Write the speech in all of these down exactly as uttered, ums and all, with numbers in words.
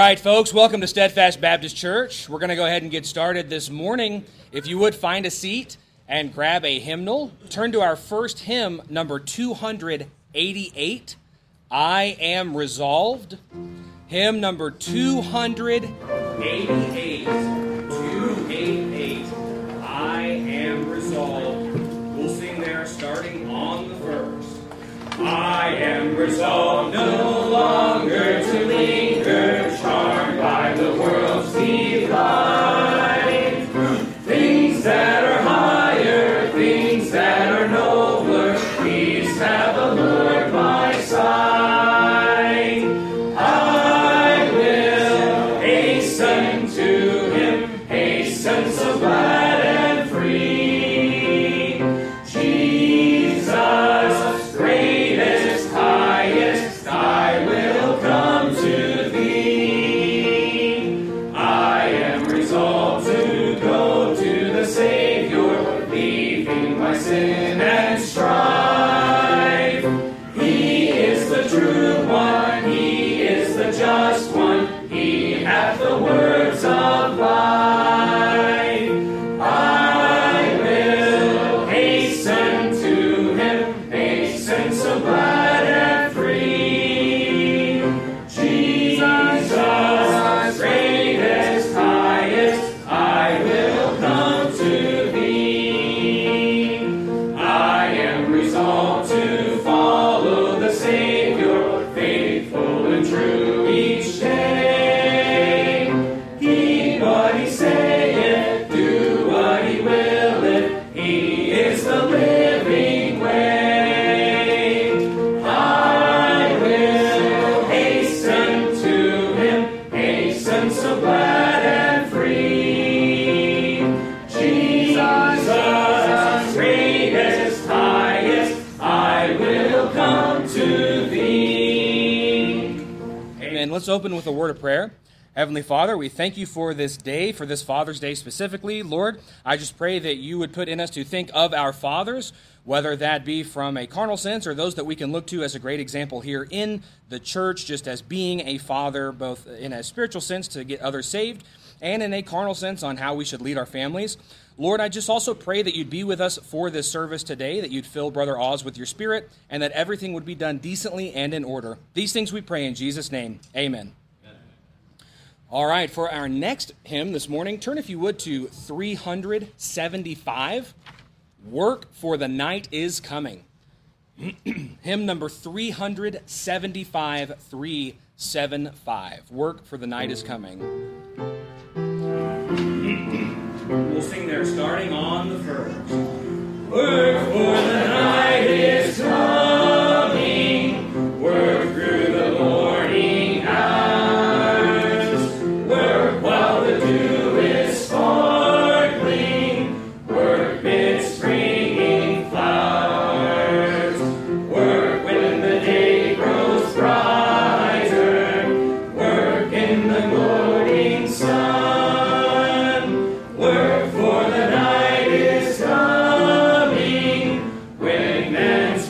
right, folks, welcome to Steadfast Baptist Church. We're going to go ahead and get started this morning. If you would, find a seat and grab a hymnal. Turn to our first hymn, number two eighty-eight, I Am Resolved. Hymn number two eighty-eight, two eighty-eight, I Am Resolved. We'll sing there starting on the first. I am resolved no longer to linger, charmed by the world's delight. Things that are higher, things that are nobler, these have allured my sight. I will hasten to him, hasten so glad and free. Jesus, greatest, highest, I will come to thee. I am resolved to go to the Savior, leaving my sin and strife. He is the true one, he is the just one, he hath the words of life. I will hasten to him, hasten so glad and free. Jesus, greatest, highest, I will come to thee. I am resolved to follow the Savior, faithful and true each day. Heed what he saith, do what he willeth, he is the living way. I will hasten to him, hasten so glad and free. Jesus, greatest, highest, I will come to thee. Amen. Let's open with a word of prayer. Heavenly Father, we thank you for this day, for this Father's Day specifically. Lord, I just pray that you would put in us to think of our fathers, whether that be from a carnal sense or those that we can look to as a great example here in the church, just as being a father, both in a spiritual sense to get others saved, and in a carnal sense on how we should lead our families. Lord, I just also pray that you'd be with us for this service today, that you'd fill Brother Oz with your spirit, and that everything would be done decently and in order. These things we pray in Jesus' name. Amen. All right, for our next hymn this morning, turn if you would to three seventy-five, Work for the Night is Coming. Hymn number three seventy-five, three seventy-five, Work for the Night is Coming. We'll sing there starting on the first. Work for the night is coming, work through the morning hours, work while the dew is sparkling, work midst springing flowers, work when the day grows brighter, work in the morning sun, work for the night is coming, when man's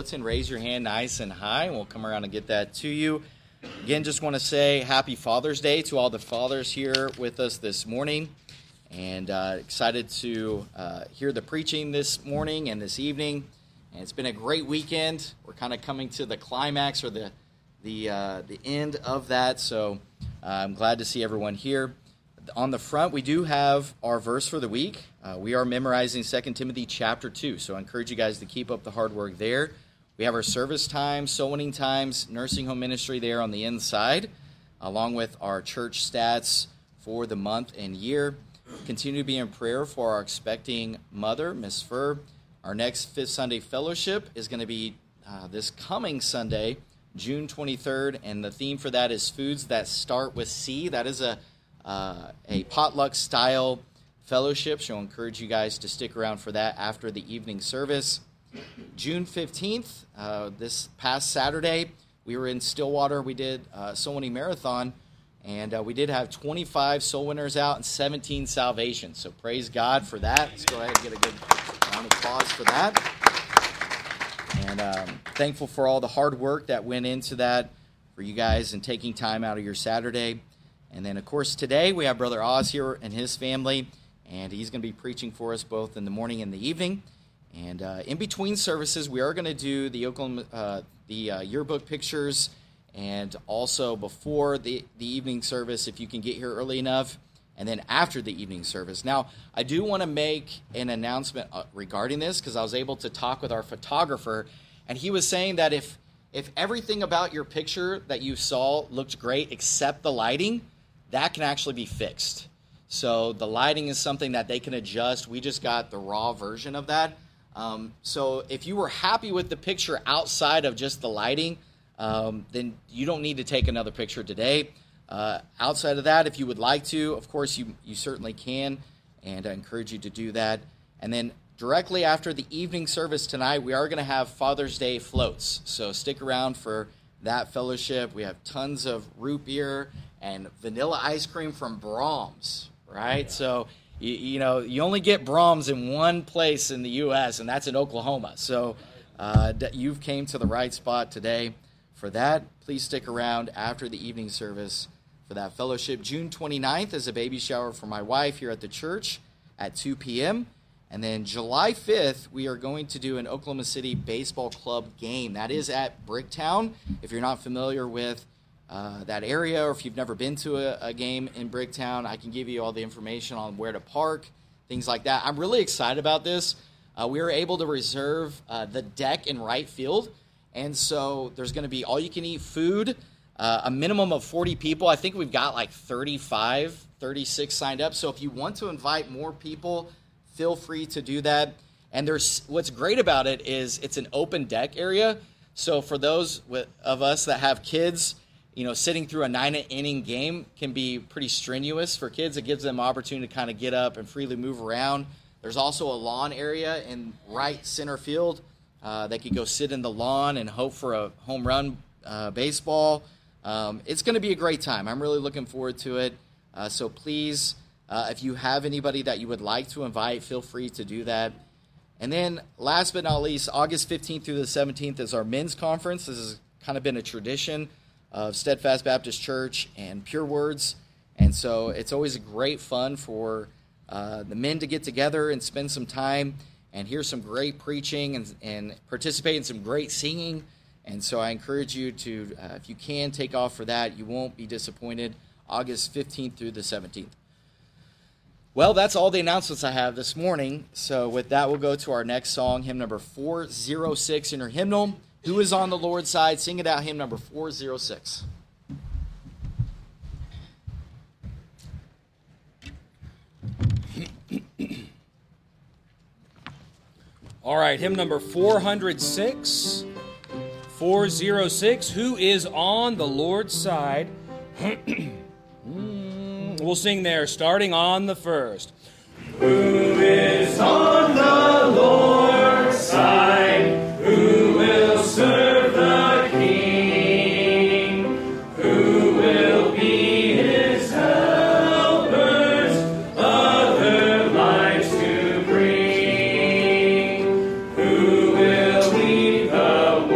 bulletin, raise your hand nice and high, and we'll come around and get that to you. Again, just want to say Happy Father's Day to all the fathers here with us this morning, and uh, excited to uh, hear the preaching this morning and this evening. And it's been a great weekend. We're kind of coming to the climax or the the uh, the end of that, so uh, I'm glad to see everyone here. On the front, we do have our verse for the week. Uh, we are memorizing Second Timothy chapter two, so I encourage you guys to keep up the hard work there. We have our service times, soul winning times, nursing home ministry there on the inside, along with our church stats for the month and year. Continue to be in prayer for our expecting mother, Miss Fur. Our next Fifth Sunday Fellowship is going to be uh, this coming Sunday, June twenty-third, and the theme for that is Foods That Start with C. That is a uh, a potluck-style fellowship, so I'll encourage you guys to stick around for that after the evening service. June fifteenth, uh, this past Saturday, we were in Stillwater. We did a soul winning marathon, and uh, we did have twenty-five soul winners out and seventeen salvations. So praise God for that. Let's go ahead and get a good round of applause for that. And um, thankful for all the hard work that went into that for you guys and taking time out of your Saturday. And then, of course, today we have Brother Oz here and his family, and he's going to be preaching for us both in the morning and the evening. And uh, in between services, we are going to do the Oklahoma, uh, the uh, yearbook pictures, and also before the, the evening service, if you can get here early enough, and then after the evening service. Now, I do want to make an announcement regarding this because I was able to talk with our photographer, and he was saying that if if everything about your picture that you saw looked great except the lighting, that can actually be fixed. So the lighting is something that they can adjust. We just got the raw version of that. Um, so if you were happy with the picture outside of just the lighting, um, then you don't need to take another picture today. Uh, outside of that, if you would like to, of course, you, you certainly can, and I encourage you to do that. And then directly after the evening service tonight, we are going to have Father's Day floats. So stick around for that fellowship. We have tons of root beer and vanilla ice cream from Brahms, right? Yeah. So, you, you know, you only get Brahms in one place in the U S, and that's in Oklahoma. So uh, you've came to the right spot today for that. Please stick around after the evening service for that fellowship. June twenty-ninth is a baby shower for my wife here at the church at two p.m., and then July fifth, we are going to do an Oklahoma City Baseball Club game. That is at Bricktown. If you're not familiar with uh, that area, or if you've never been to a, a game in Bricktown, I can give you all the information on where to park, things like that. I'm really excited about this. Uh, we were able to reserve uh, the deck in right field, and so there's going to be all-you-can-eat food, uh, a minimum of forty people. I think we've got like thirty-five, thirty-six signed up. So if you want to invite more people, feel free to do that. And there's what's great about it is it's an open deck area. So for those with, of us that have kids, you know, sitting through a nine-inning game can be pretty strenuous for kids. It gives them opportunity to kind of get up and freely move around. There's also a lawn area in right center field. Uh, they could go sit in the lawn and hope for a home run uh, baseball. Um, it's going to be a great time. I'm really looking forward to it. Uh, so please, uh, if you have anybody that you would like to invite, feel free to do that. And then last but not least, August fifteenth through the seventeenth is our men's conference. This has kind of been a tradition of Steadfast Baptist Church and Pure Words. And so it's always great fun for uh, the men to get together and spend some time and hear some great preaching and, and participate in some great singing. And so I encourage you to, uh, if you can, take off for that. You won't be disappointed. August fifteenth through the seventeenth. Well, that's all the announcements I have this morning. So with that, we'll go to our next song, hymn number four oh six in your hymnal. Who is on the Lord's side? Sing it out, hymn number four oh six. All right, hymn number four oh six. four oh six. Who is on the Lord's side? We'll sing there, starting on the first. Who is on the Lord's side? Who will serve the King? Who will be his helpers, other lives to bring? Who will lead the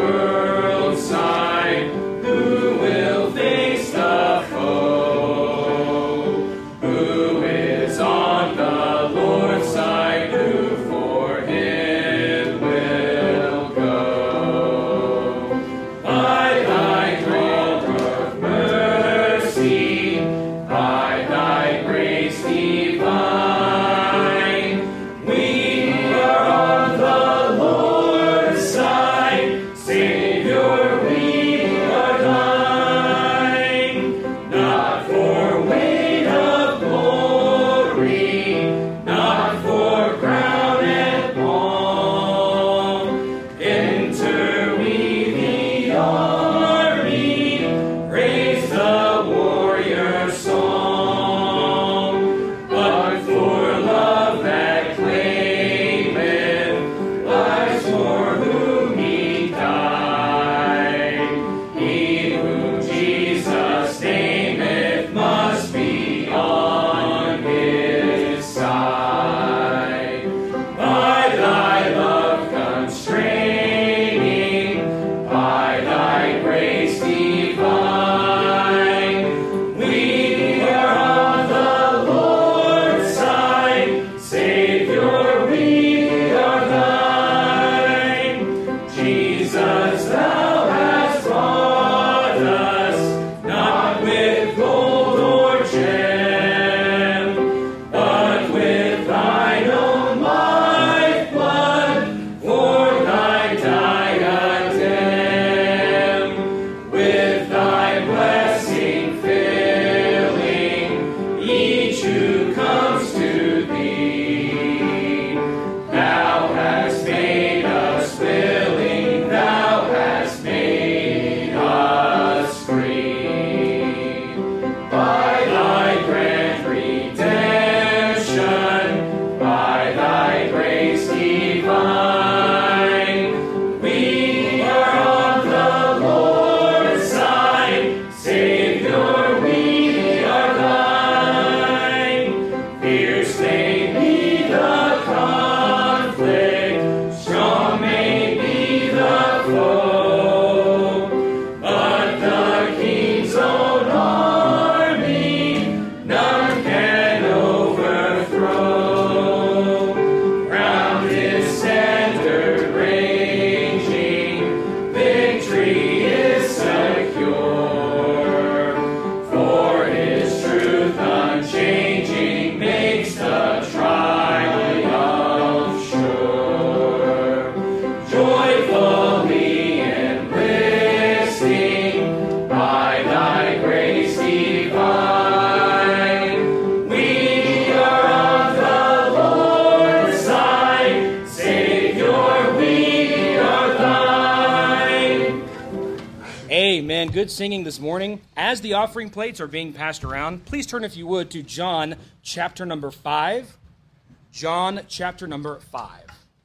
good singing this morning. As the offering plates are being passed around, please turn, if you would, to John chapter number five. John chapter number five.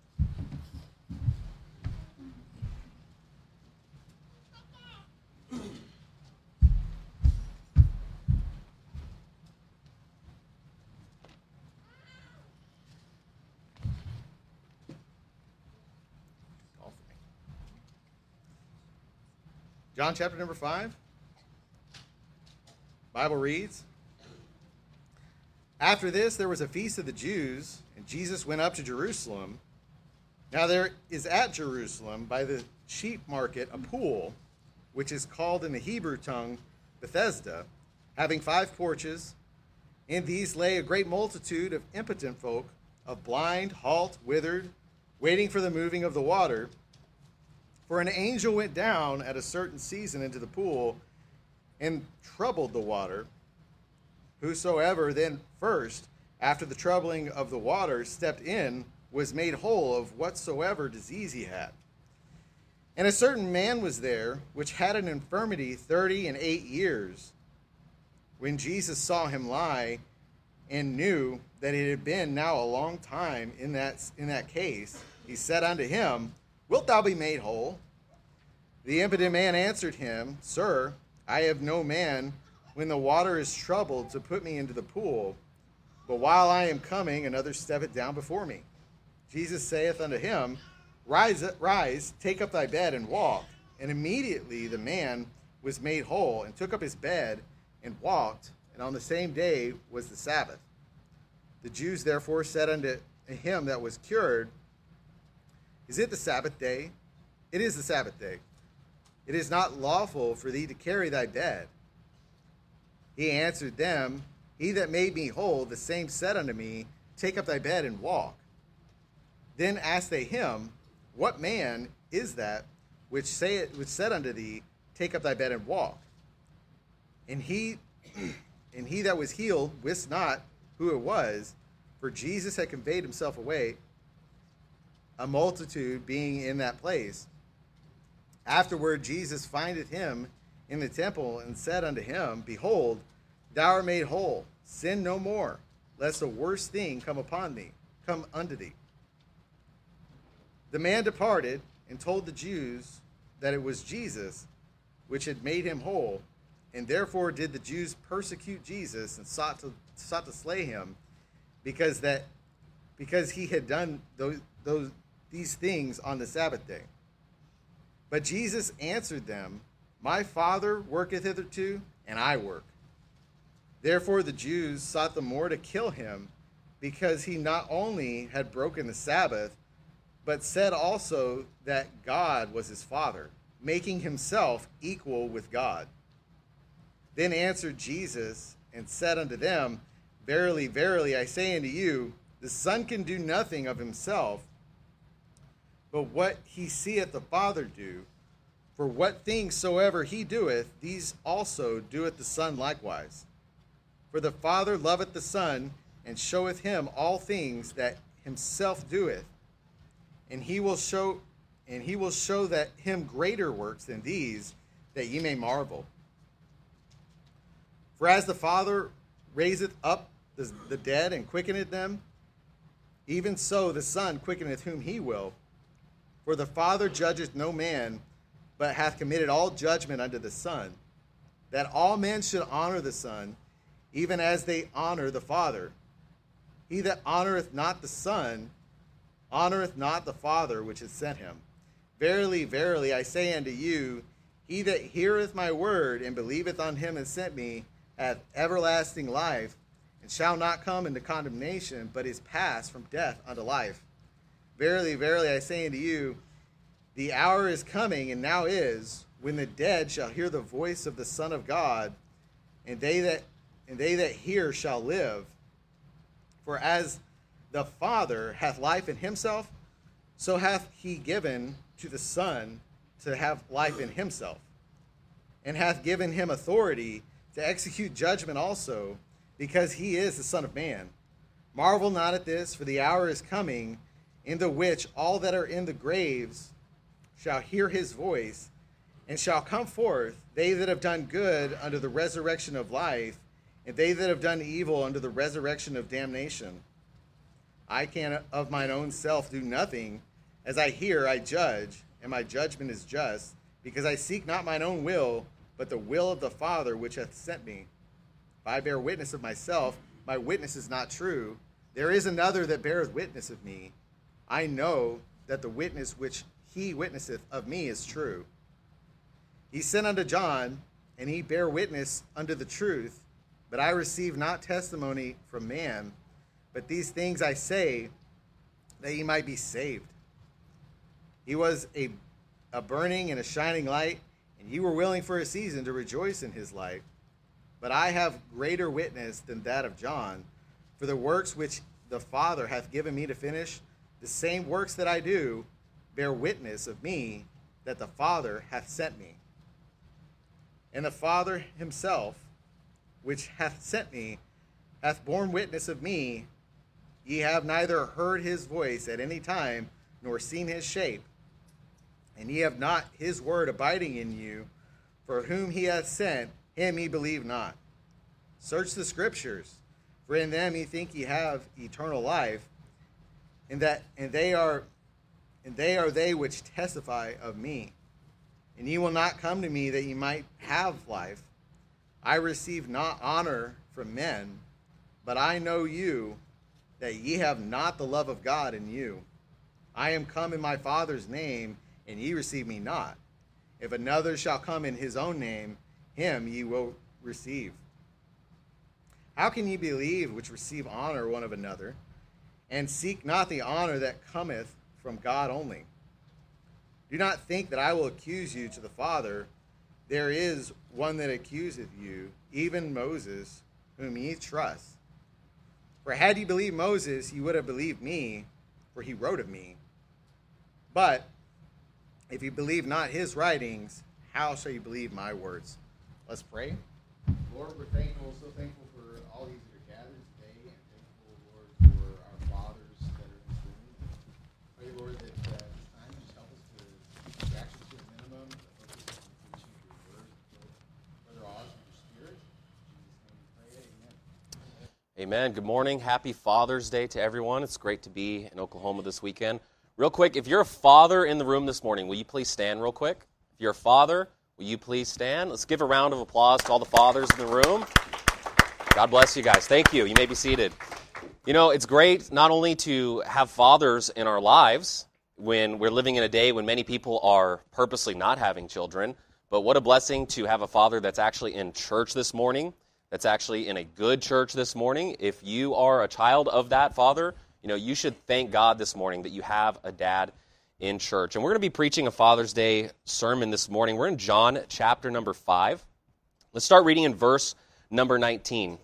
John chapter number five. Bible reads, "After this there was a feast of the Jews, and Jesus went up to Jerusalem. Now there is at Jerusalem by the sheep market a pool, which is called in the Hebrew tongue Bethesda, having five porches. In these lay a great multitude of impotent folk, of blind, halt, withered, waiting for the moving of the water. For an angel went down at a certain season into the pool and troubled the water. Whosoever then first, after the troubling of the water, stepped in, was made whole of whatsoever disease he had. And a certain man was there, which had an infirmity thirty and eight years. When Jesus saw him lie, and knew that it had been now a long time in that, in that case, he said unto him, Wilt thou be made whole? The impotent man answered him, Sir, I have no man, when the water is troubled, to put me into the pool. But while I am coming, another steppeth down before me. Jesus saith unto him, Rise, rise, take up thy bed, and walk. And immediately the man was made whole, and took up his bed, and walked. And on the same day was the Sabbath. The Jews therefore said unto him that was cured, Is it the Sabbath day? It is the Sabbath day. It is not lawful for thee to carry thy bed. He answered them, He that made me whole, the same said unto me, Take up thy bed and walk. Then asked they him, What man is that which saith, which said unto thee, Take up thy bed and walk? And he, and he that was healed wist not who it was, for Jesus had conveyed himself away, a multitude being in that place. Afterward Jesus findeth him in the temple, and said unto him, Behold, thou art made whole. Sin no more, lest a worse thing come upon thee, come unto thee. The man departed, and told the Jews that it was Jesus which had made him whole. And therefore did the Jews persecute Jesus, and sought to sought to slay him, because that because he had done those, those these things on the Sabbath day. But Jesus answered them, My Father worketh hitherto, and I work. Therefore the Jews sought the more to kill him, because he not only had broken the Sabbath, but said also that God was his Father, making himself equal with God. Then answered Jesus, and said unto them, Verily, verily, I say unto you, the Son can do nothing of himself, but what he seeth the Father do. For what things soever he doeth, these also doeth the Son likewise. For the Father loveth the Son, and showeth him all things that himself doeth. And he will show and he will show that him greater works than these, that ye may marvel. For as the Father raiseth up the, the dead and quickeneth them, even so the Son quickeneth whom he will. For the Father judgeth no man, but hath committed all judgment unto the Son, that all men should honor the Son, even as they honor the Father. He that honoreth not the Son, honoreth not the Father which hath sent him. Verily, verily, I say unto you, he that heareth my word, and believeth on him that sent me, hath everlasting life, and shall not come into condemnation, but is passed from death unto life. Verily, verily, I say unto you, the hour is coming, and now is, when the dead shall hear the voice of the Son of God, and they that and they that hear shall live. For as the Father hath life in himself, so hath he given to the Son to have life in himself, and hath given him authority to execute judgment also, because he is the Son of Man. Marvel not at this, for the hour is coming, in the which all that are in the graves shall hear his voice, And shall come forth, they that have done good unto the resurrection of life, and they that have done evil unto the resurrection of damnation. I can of mine own self do nothing. As I hear, I judge, and my judgment is just, because I seek not mine own will, but the will of the Father which hath sent me. If I bear witness of myself, my witness is not true. There is another that beareth witness of me. I know that the witness which he witnesseth of me is true. He sent unto John, and he bare witness unto the truth, but I receive not testimony from man, but these things I say, that ye might be saved. He was a, a burning and a shining light, and ye were willing for a season to rejoice in his light. But I have greater witness than that of John, for the works which the Father hath given me to finish, the same works that I do, bear witness of me, that the Father hath sent me. And the Father himself, which hath sent me, hath borne witness of me. Ye have neither heard his voice at any time, nor seen his shape. And ye have not his word abiding in you, for whom he hath sent, him ye believe not. Search the Scriptures, for in them ye think ye have eternal life, and that and they are and they are they which testify of me. And ye will not come to me that ye might have life. I receive not honor from men, but I know you, that ye have not the love of God in you. I am come in my Father's name, and ye receive me not. If another shall come in his own name, him ye will receive. How can ye believe which receive honor one of another, and seek not the honor that cometh from God only? Do not think that I will accuse you to the Father. There is one that accuseth you, even Moses, whom ye trust. For had ye believed Moses, ye would have believed me, for he wrote of me. But if you believe not his writings, how shall you believe my words? Let's pray. Lord, we're thankful, so thankful for all these that are gathered today, and thankful, Lord, for our fathers that are in this room. Pray, Lord, that uh, this time just help us to keep distractions to a minimum, to focus on preaching your word. Brother Oz, with your spirit. In Jesus' name we pray, amen. Amen. Good morning. Happy Father's Day to everyone. It's great to be in Oklahoma this weekend. Real quick, if you're a father in the room this morning, will you please stand real quick? If you're a father, will you please stand? Let's give a round of applause to all the fathers in the room. God bless you guys. Thank you. You may be seated. You know, it's great not only to have fathers in our lives when we're living in a day when many people are purposely not having children, but what a blessing to have a father that's actually in church this morning, that's actually in a good church this morning. If you are a child of that father, you know, you should thank God this morning that you have a dad in church. And we're going to be preaching a Father's Day sermon this morning. We're in John chapter number five. Let's start reading in verse number nineteen.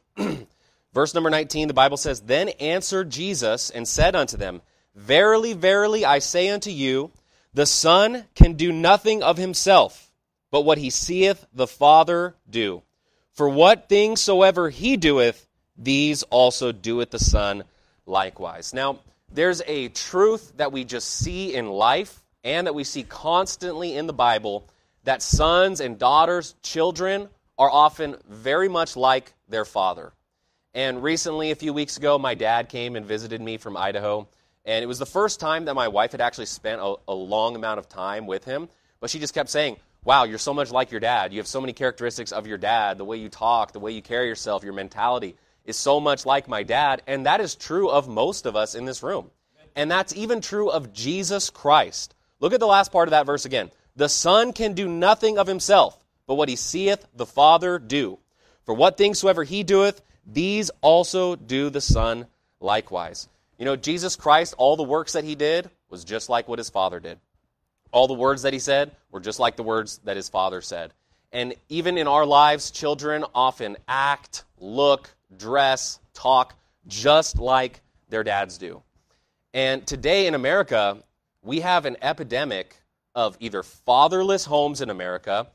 Verse number nineteen, the Bible says, Then answered Jesus and said unto them, Verily, verily, I say unto you, the Son can do nothing of himself, but what he seeth the Father do. For what things soever he doeth, these also doeth the Son likewise. Now, there's a truth that we just see in life and that we see constantly in the Bible, that sons and daughters, children, are often very much like their father. And recently, a few weeks ago, my dad came and visited me from Idaho, and it was the first time that my wife had actually spent a, a long amount of time with him, but she just kept saying, wow, you're so much like your dad. You have so many characteristics of your dad, the way you talk, the way you carry yourself, your mentality is so much like my dad, and that is true of most of us in this room. And that's even true of Jesus Christ. Look at the last part of that verse again. The Son can do nothing of himself, but what he seeth the Father do. For what things soever he doeth, these also do the Son likewise. You know, Jesus Christ, all the works that he did was just like what his Father did. All the words that he said were just like the words that his Father said. And even in our lives, children often act, look, dress, talk just like their dads do. And today in America, we have an epidemic of either fatherless homes in America,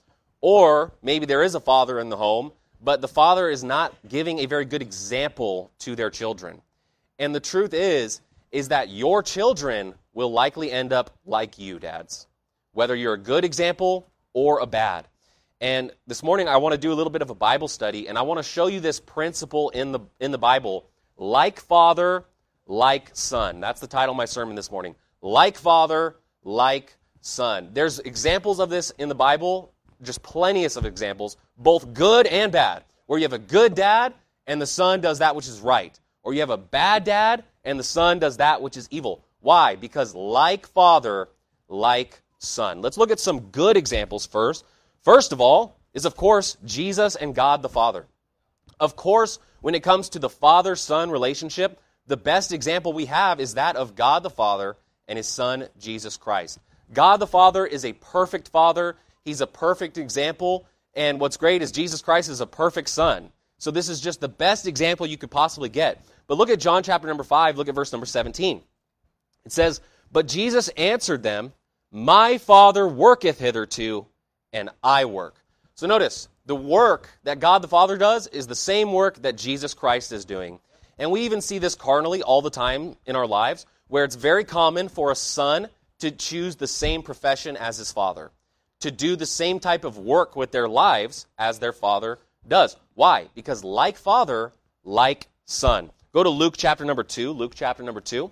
or maybe there is a father in the home, but the father is not giving a very good example to their children. And the truth is, is that your children will likely end up like you, dads. Whether you're a good example or a bad. And this morning I want to do a little bit of a Bible study, and I want to show you this principle in the in the Bible, like father, like son. That's the title of my sermon this morning. Like father, like son. There's examples of this in the Bible, just plenty of examples, both good and bad, where you have a good dad and the son does that which is right. Or you have a bad dad and the son does that which is evil. Why? Because like father, like son. Let's look at some good examples first. First of all is, of course, Jesus and God the Father. Of course, when it comes to the father-son relationship, the best example we have is that of God the Father and his son, Jesus Christ. God the Father is a perfect father. He's a perfect example. And what's great is Jesus Christ is a perfect son. So this is just the best example you could possibly get. But look at John chapter number five. Look at verse number seventeen. It says, "But Jesus answered them, My Father worketh hitherto, and I work." So notice, the work that God the Father does is the same work that Jesus Christ is doing. And we even see this carnally all the time in our lives, where it's very common for a son to choose the same profession as his father, to do the same type of work with their lives as their father does. Why? Because like father, like son. Go to Luke chapter number two. Luke chapter number two.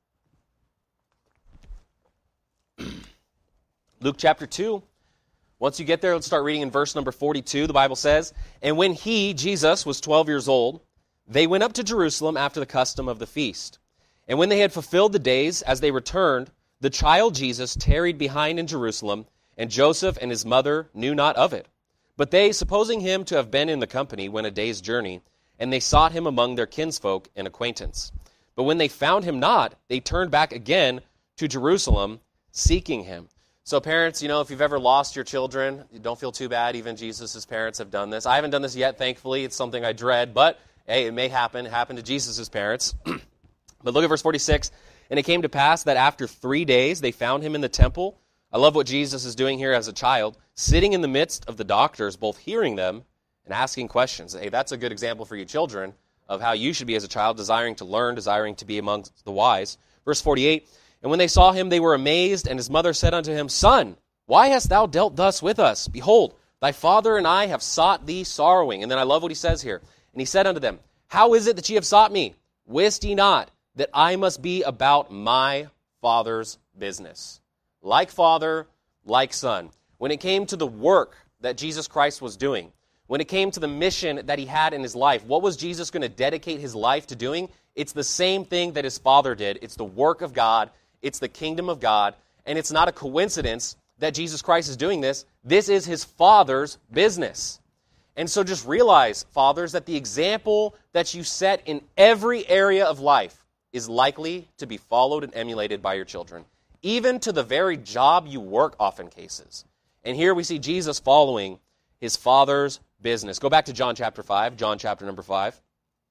Luke chapter two. Once you get there, let's start reading in verse number forty-two. The Bible says, "And when he, Jesus, was twelve years old, they went up to Jerusalem after the custom of the feast. And when they had fulfilled the days, as they returned, the child Jesus tarried behind in Jerusalem, and Joseph and his mother knew not of it. But they, supposing him to have been in the company, went a day's journey, and they sought him among their kinsfolk and acquaintance. But when they found him not, they turned back again to Jerusalem, seeking him." So parents, you know, if you've ever lost your children, you don't feel too bad. Even Jesus' parents have done this. I haven't done this yet, thankfully. It's something I dread, but hey, it may happen. It happened to Jesus' parents. But look at verse forty-six. "And it came to pass that after three days they found him in the temple." I love what Jesus is doing here as a child, sitting in the midst of the doctors, both hearing them and asking questions. Hey, that's a good example for you children of how you should be as a child, desiring to learn, desiring to be amongst the wise. Verse forty-eight, "And when they saw him, they were amazed, and his mother said unto him, Son, why hast thou dealt thus with us? Behold, thy father and I have sought thee sorrowing." And then I love what he says here. "And he said unto them, How is it that ye have sought me? Wist ye not that I must be about my Father's business?" Like father, like son. When it came to the work that Jesus Christ was doing, when it came to the mission that he had in his life, what was Jesus going to dedicate his life to doing? It's the same thing that his father did. It's the work of God. It's the kingdom of God. And it's not a coincidence that Jesus Christ is doing this. This is his Father's business. And so just realize, fathers, that the example that you set in every area of life is likely to be followed and emulated by your children, even to the very job you work often cases. And here we see Jesus following his Father's business. Go back to John chapter five, John chapter number five.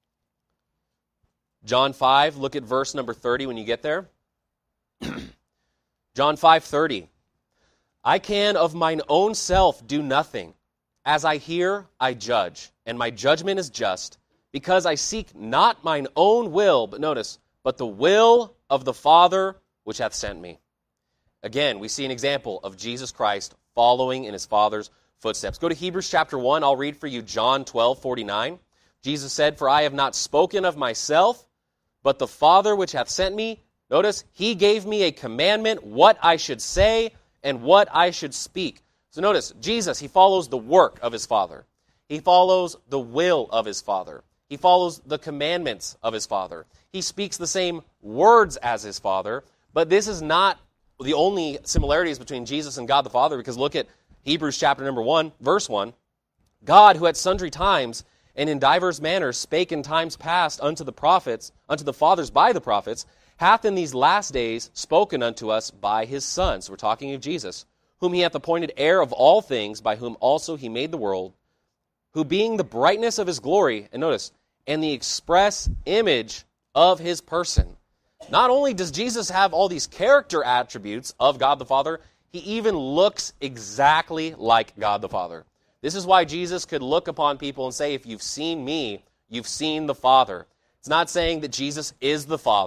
John five, look at verse number thirty when you get there. John five thirty. "I can of mine own self do nothing. As I hear, I judge, and my judgment is just, because I seek not mine own will," but notice, "but the will of the Father which hath sent me." Again, we see an example of Jesus Christ following in his Father's footsteps. Go to Hebrews chapter one. I'll read for you John twelve forty-nine. Jesus said, "For I have not spoken of myself, but the Father which hath sent me," notice, "he gave me a commandment what I should say and what I should speak." So notice, Jesus, he follows the work of his Father. He follows the will of his Father. He follows the commandments of his Father. He speaks the same words as his Father, but this is not the only similarities between Jesus and God the Father, because look at Hebrews chapter number one, verse one. "God, who at sundry times and in divers manners spake in times past unto the prophets, unto the fathers by the prophets, hath in these last days spoken unto us by his Son." So we're talking of Jesus, "whom he hath appointed heir of all things, by whom also he made the world, who being the brightness of his glory," and notice, "and the express image of his person." Not only does Jesus have all these character attributes of God the Father, he even looks exactly like God the Father. This is why Jesus could look upon people and say, "If you've seen me, you've seen the Father." It's not saying that Jesus is the Father.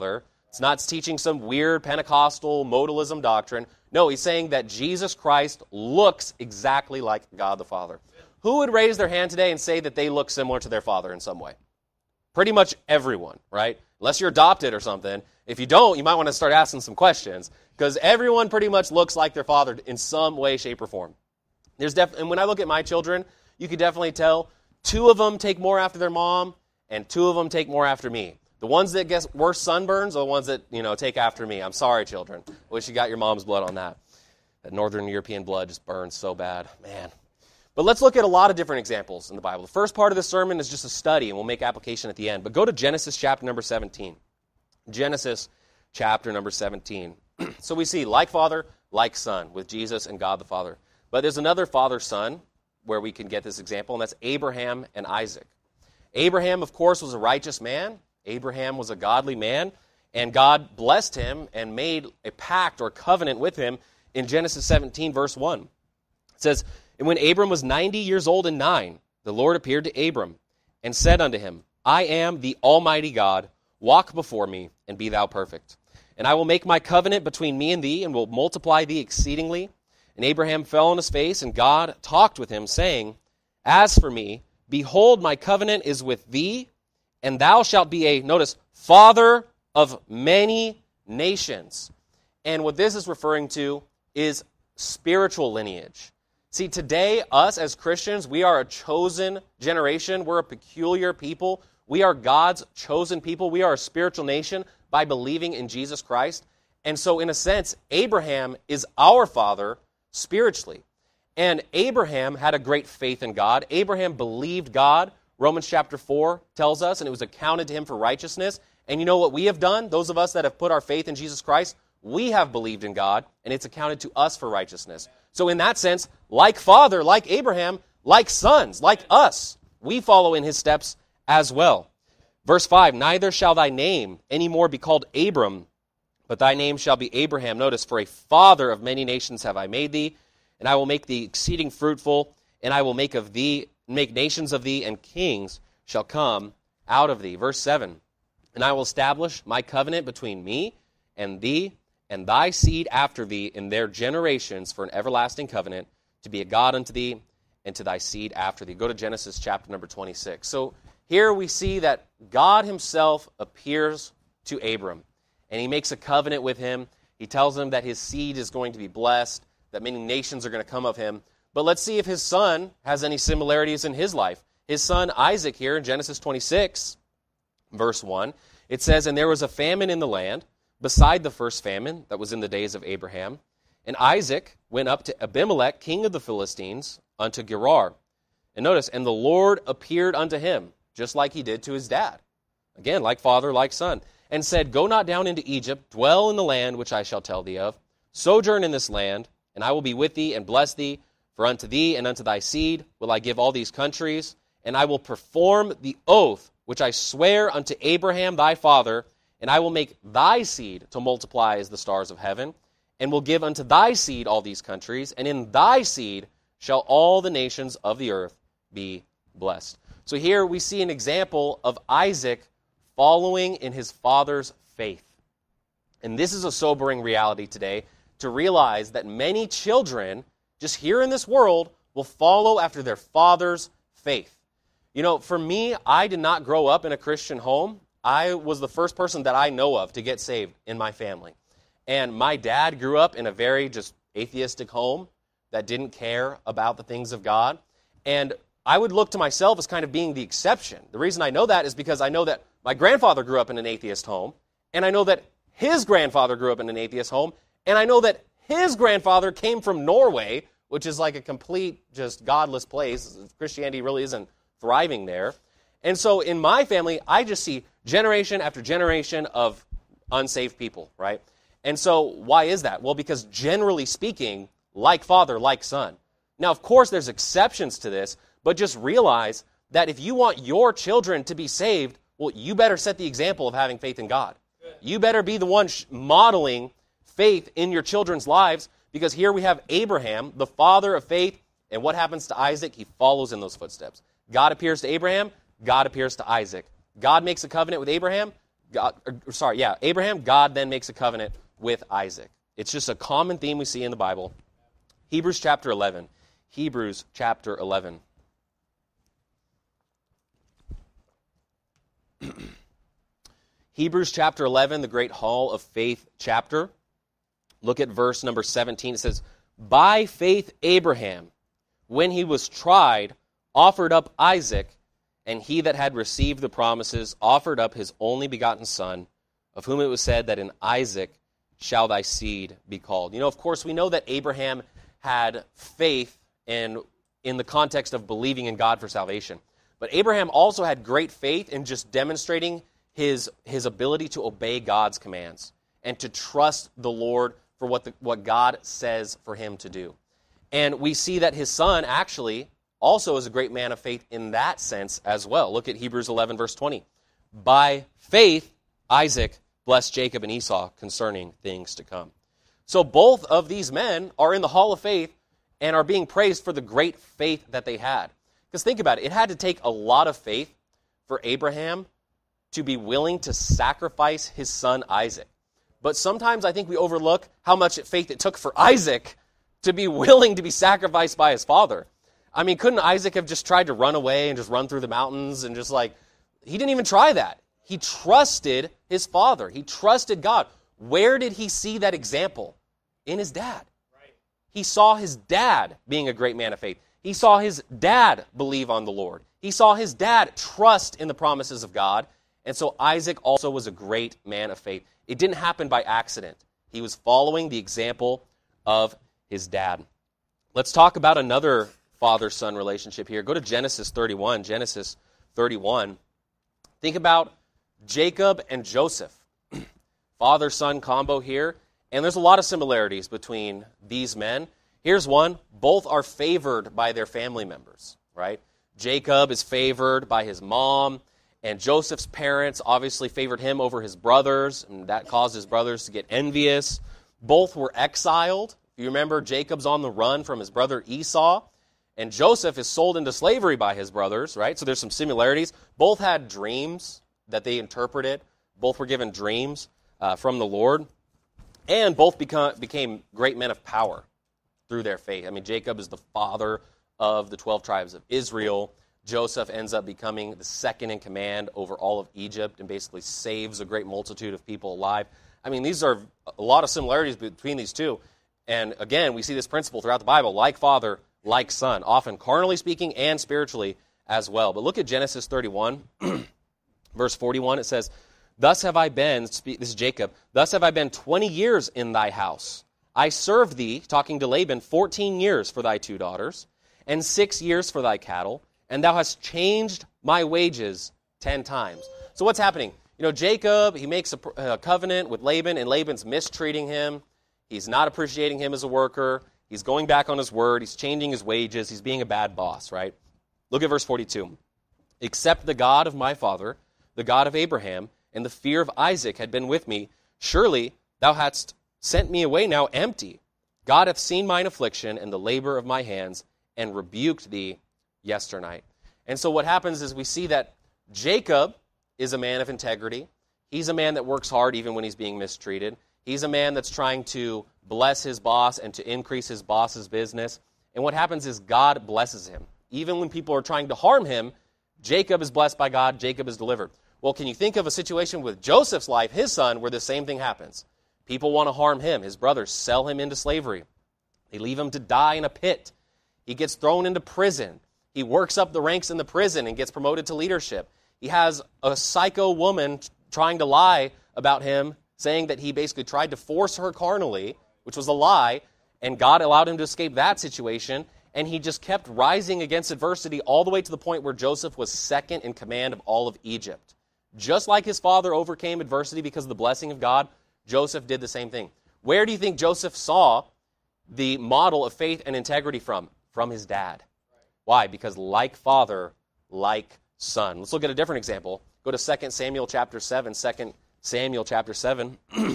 It's not teaching some weird Pentecostal modalism doctrine. No, he's saying that Jesus Christ looks exactly like God the Father. Who would raise their hand today and say that they look similar to their Father in some way? Pretty much everyone, right? Unless you're adopted or something. If you don't, you might want to start asking some questions, because everyone pretty much looks like their father in some way, shape, or form. There's def- and when I look at my children, you can definitely tell two of them take more after their mom, and two of them take more after me. The ones that get worse sunburns are the ones that, you know, take after me. I'm sorry, children. Wish you got your mom's blood on that. That Northern European blood just burns so bad. Man. But let's look at a lot of different examples in the Bible. The first part of the sermon is just a study, and we'll make application at the end. But go to Genesis chapter number seventeen. Genesis chapter number seventeen. So we see like father, like son, with Jesus and God the Father. But there's another father-son where we can get this example, and that's Abraham and Isaac. Abraham, of course, was a righteous man. Abraham was a godly man, and God blessed him and made a pact or covenant with him in Genesis seventeen, verse one. It says, "And when Abram was ninety years old and nine, the Lord appeared to Abram and said unto him, I am the Almighty God. Walk before me, and be thou perfect. And I will make my covenant between me and thee, and will multiply thee exceedingly. And Abraham fell on his face, and God talked with him, saying, As for me, behold, my covenant is with thee, and thou shalt be a," notice, "father of many nations." And what this is referring to is spiritual lineage. See, today, us as Christians, we are a chosen generation. We're a peculiar people. We are God's chosen people. We are a spiritual nation by believing in Jesus Christ. And so, in a sense, Abraham is our father spiritually. And Abraham had a great faith in God. Abraham believed God. Romans chapter four tells us, and it was accounted to him for righteousness. And you know what we have done? Those of us that have put our faith in Jesus Christ, we have believed in God, and it's accounted to us for righteousness. So in that sense, like father, like Abraham, like sons, like us, we follow in his steps as well. Verse five, "Neither shall thy name any more be called Abram, but thy name shall be Abraham." Notice, "For a father of many nations have I made thee, and I will make thee exceeding fruitful, and I will make of thee make nations of thee, and kings shall come out of thee." Verse seven, "And I will establish my covenant between me and thee, and thy seed after thee in their generations for an everlasting covenant, to be a God unto thee, and to thy seed after thee." Go to Genesis chapter number twenty-six. So here we see that God himself appears to Abram, and he makes a covenant with him. He tells him that his seed is going to be blessed, that many nations are going to come of him. But let's see if his son has any similarities in his life. His son Isaac here in Genesis twenty-six, verse one, it says, "And there was a famine in the land, beside the first famine that was in the days of Abraham. And Isaac went up to Abimelech, king of the Philistines, unto Gerar." And notice, "And the Lord appeared unto him," just like he did to his dad. Again, like father, like son. "And said, Go not down into Egypt, dwell in the land which I shall tell thee of. Sojourn in this land, and I will be with thee and bless thee. For unto thee and unto thy seed will I give all these countries. And I will perform the oath which I swear unto Abraham thy father, and I will make thy seed to multiply as the stars of heaven, and will give unto thy seed all these countries, and in thy seed shall all the nations of the earth be blessed." So here we see an example of Isaac following in his father's faith. And this is a sobering reality today, to realize that many children, just here in this world, will follow after their father's faith. You know, for me, I did not grow up in a Christian home. I was the first person that I know of to get saved in my family. And my dad grew up in a very just atheistic home that didn't care about the things of God. And I would look to myself as kind of being the exception. The reason I know that is because I know that my grandfather grew up in an atheist home, and I know that his grandfather grew up in an atheist home, and I know that his grandfather came from Norway, which is like a complete just godless place. Christianity really isn't thriving there. And so in my family, I just see generation after generation of unsaved people, right? And so why is that? Well, because generally speaking, like father, like son. Now, of course, there's exceptions to this, but just realize that if you want your children to be saved, well, you better set the example of having faith in God. You better be the one sh- modeling faith in your children's lives, because here we have Abraham, the father of faith, and what happens to Isaac? He follows in those footsteps. God appears to Abraham, God appears to Isaac. God makes a covenant with Abraham, God, or, sorry, yeah, Abraham, God then makes a covenant with Isaac. It's just a common theme we see in the Bible. Hebrews chapter eleven. Hebrews chapter eleven. Hebrews chapter eleven, the great hall of faith chapter. Look at verse number seventeen. It says, by faith Abraham, when he was tried, offered up Isaac, and he that had received the promises offered up his only begotten son, of whom it was said that in Isaac shall thy seed be called. You know, of course, we know that Abraham had faith in, in the context of believing in God for salvation. But Abraham also had great faith in just demonstrating his, his ability to obey God's commands and to trust the Lord for what, the, what God says for him to do. And we see that his son actually also is a great man of faith in that sense as well. Look at Hebrews eleven, verse twenty. By faith, Isaac blessed Jacob and Esau concerning things to come. So both of these men are in the hall of faith and are being praised for the great faith that they had. Because think about it, it had to take a lot of faith for Abraham to be willing to sacrifice his son Isaac. But sometimes I think we overlook how much faith it took for Isaac to be willing to be sacrificed by his father. I mean, couldn't Isaac have just tried to run away and just run through the mountains and just like, he didn't even try that. He trusted his father. He trusted God. Where did he see that example? In his dad. Right. He saw his dad being a great man of faith. He saw his dad believe on the Lord. He saw his dad trust in the promises of God. And so Isaac also was a great man of faith. It didn't happen by accident. He was following the example of his dad. Let's talk about another father-son relationship here. Go to Genesis thirty-one. Genesis thirty-one. Think about Jacob and Joseph. Father-son combo here. And there's a lot of similarities between these men. Here's one. Both are favored by their family members, right? Jacob is favored by his mom, and Joseph's parents obviously favored him over his brothers, and that caused his brothers to get envious. Both were exiled. If you remember, Jacob's on the run from his brother Esau, and Joseph is sold into slavery by his brothers, right? So there's some similarities. Both had dreams that they interpreted. Both were given dreams uh, from the Lord. And both become, became great men of power through their faith. I mean, Jacob is the father of the twelve tribes of Israel. Joseph ends up becoming the second in command over all of Egypt and basically saves a great multitude of people alive. I mean, these are a lot of similarities between these two. And again, we see this principle throughout the Bible, like father, like son, often carnally speaking and spiritually as well. But look at Genesis thirty-one, verse forty-one. It says, thus have I been, this is Jacob, thus have I been twenty years in thy house. I served thee, talking to Laban, fourteen years for thy two daughters, and six years for thy cattle, and thou hast changed my wages ten times. So what's happening? You know, Jacob, he makes a, a covenant with Laban, and Laban's mistreating him. He's not appreciating him as a worker. He's going back on his word. He's changing his wages. He's being a bad boss, right? Look at verse forty-two. Except the God of my father, the God of Abraham, and the fear of Isaac had been with me, surely thou hadst sent me away now empty. God hath seen mine affliction and the labor of my hands, and rebuked thee yesternight. And so what happens is we see that Jacob is a man of integrity. He's a man that works hard even when he's being mistreated. He's a man that's trying to bless his boss and to increase his boss's business. And what happens is God blesses him. Even when people are trying to harm him, Jacob is blessed by God. Jacob is delivered. Well, can you think of a situation with Joseph's life, his son, where the same thing happens? People want to harm him. His brothers sell him into slavery. They leave him to die in a pit. He gets thrown into prison. He works up the ranks in the prison and gets promoted to leadership. He has a psycho woman trying to lie about him, saying that he basically tried to force her carnally, which was a lie, and God allowed him to escape that situation, and he just kept rising against adversity all the way to the point where Joseph was second in command of all of Egypt. Just like his father overcame adversity because of the blessing of God, Joseph did the same thing. Where do you think Joseph saw the model of faith and integrity from? From his dad. Why? Because like father, like son. Let's look at a different example. Go to Second Samuel chapter seven. Second Samuel chapter seven.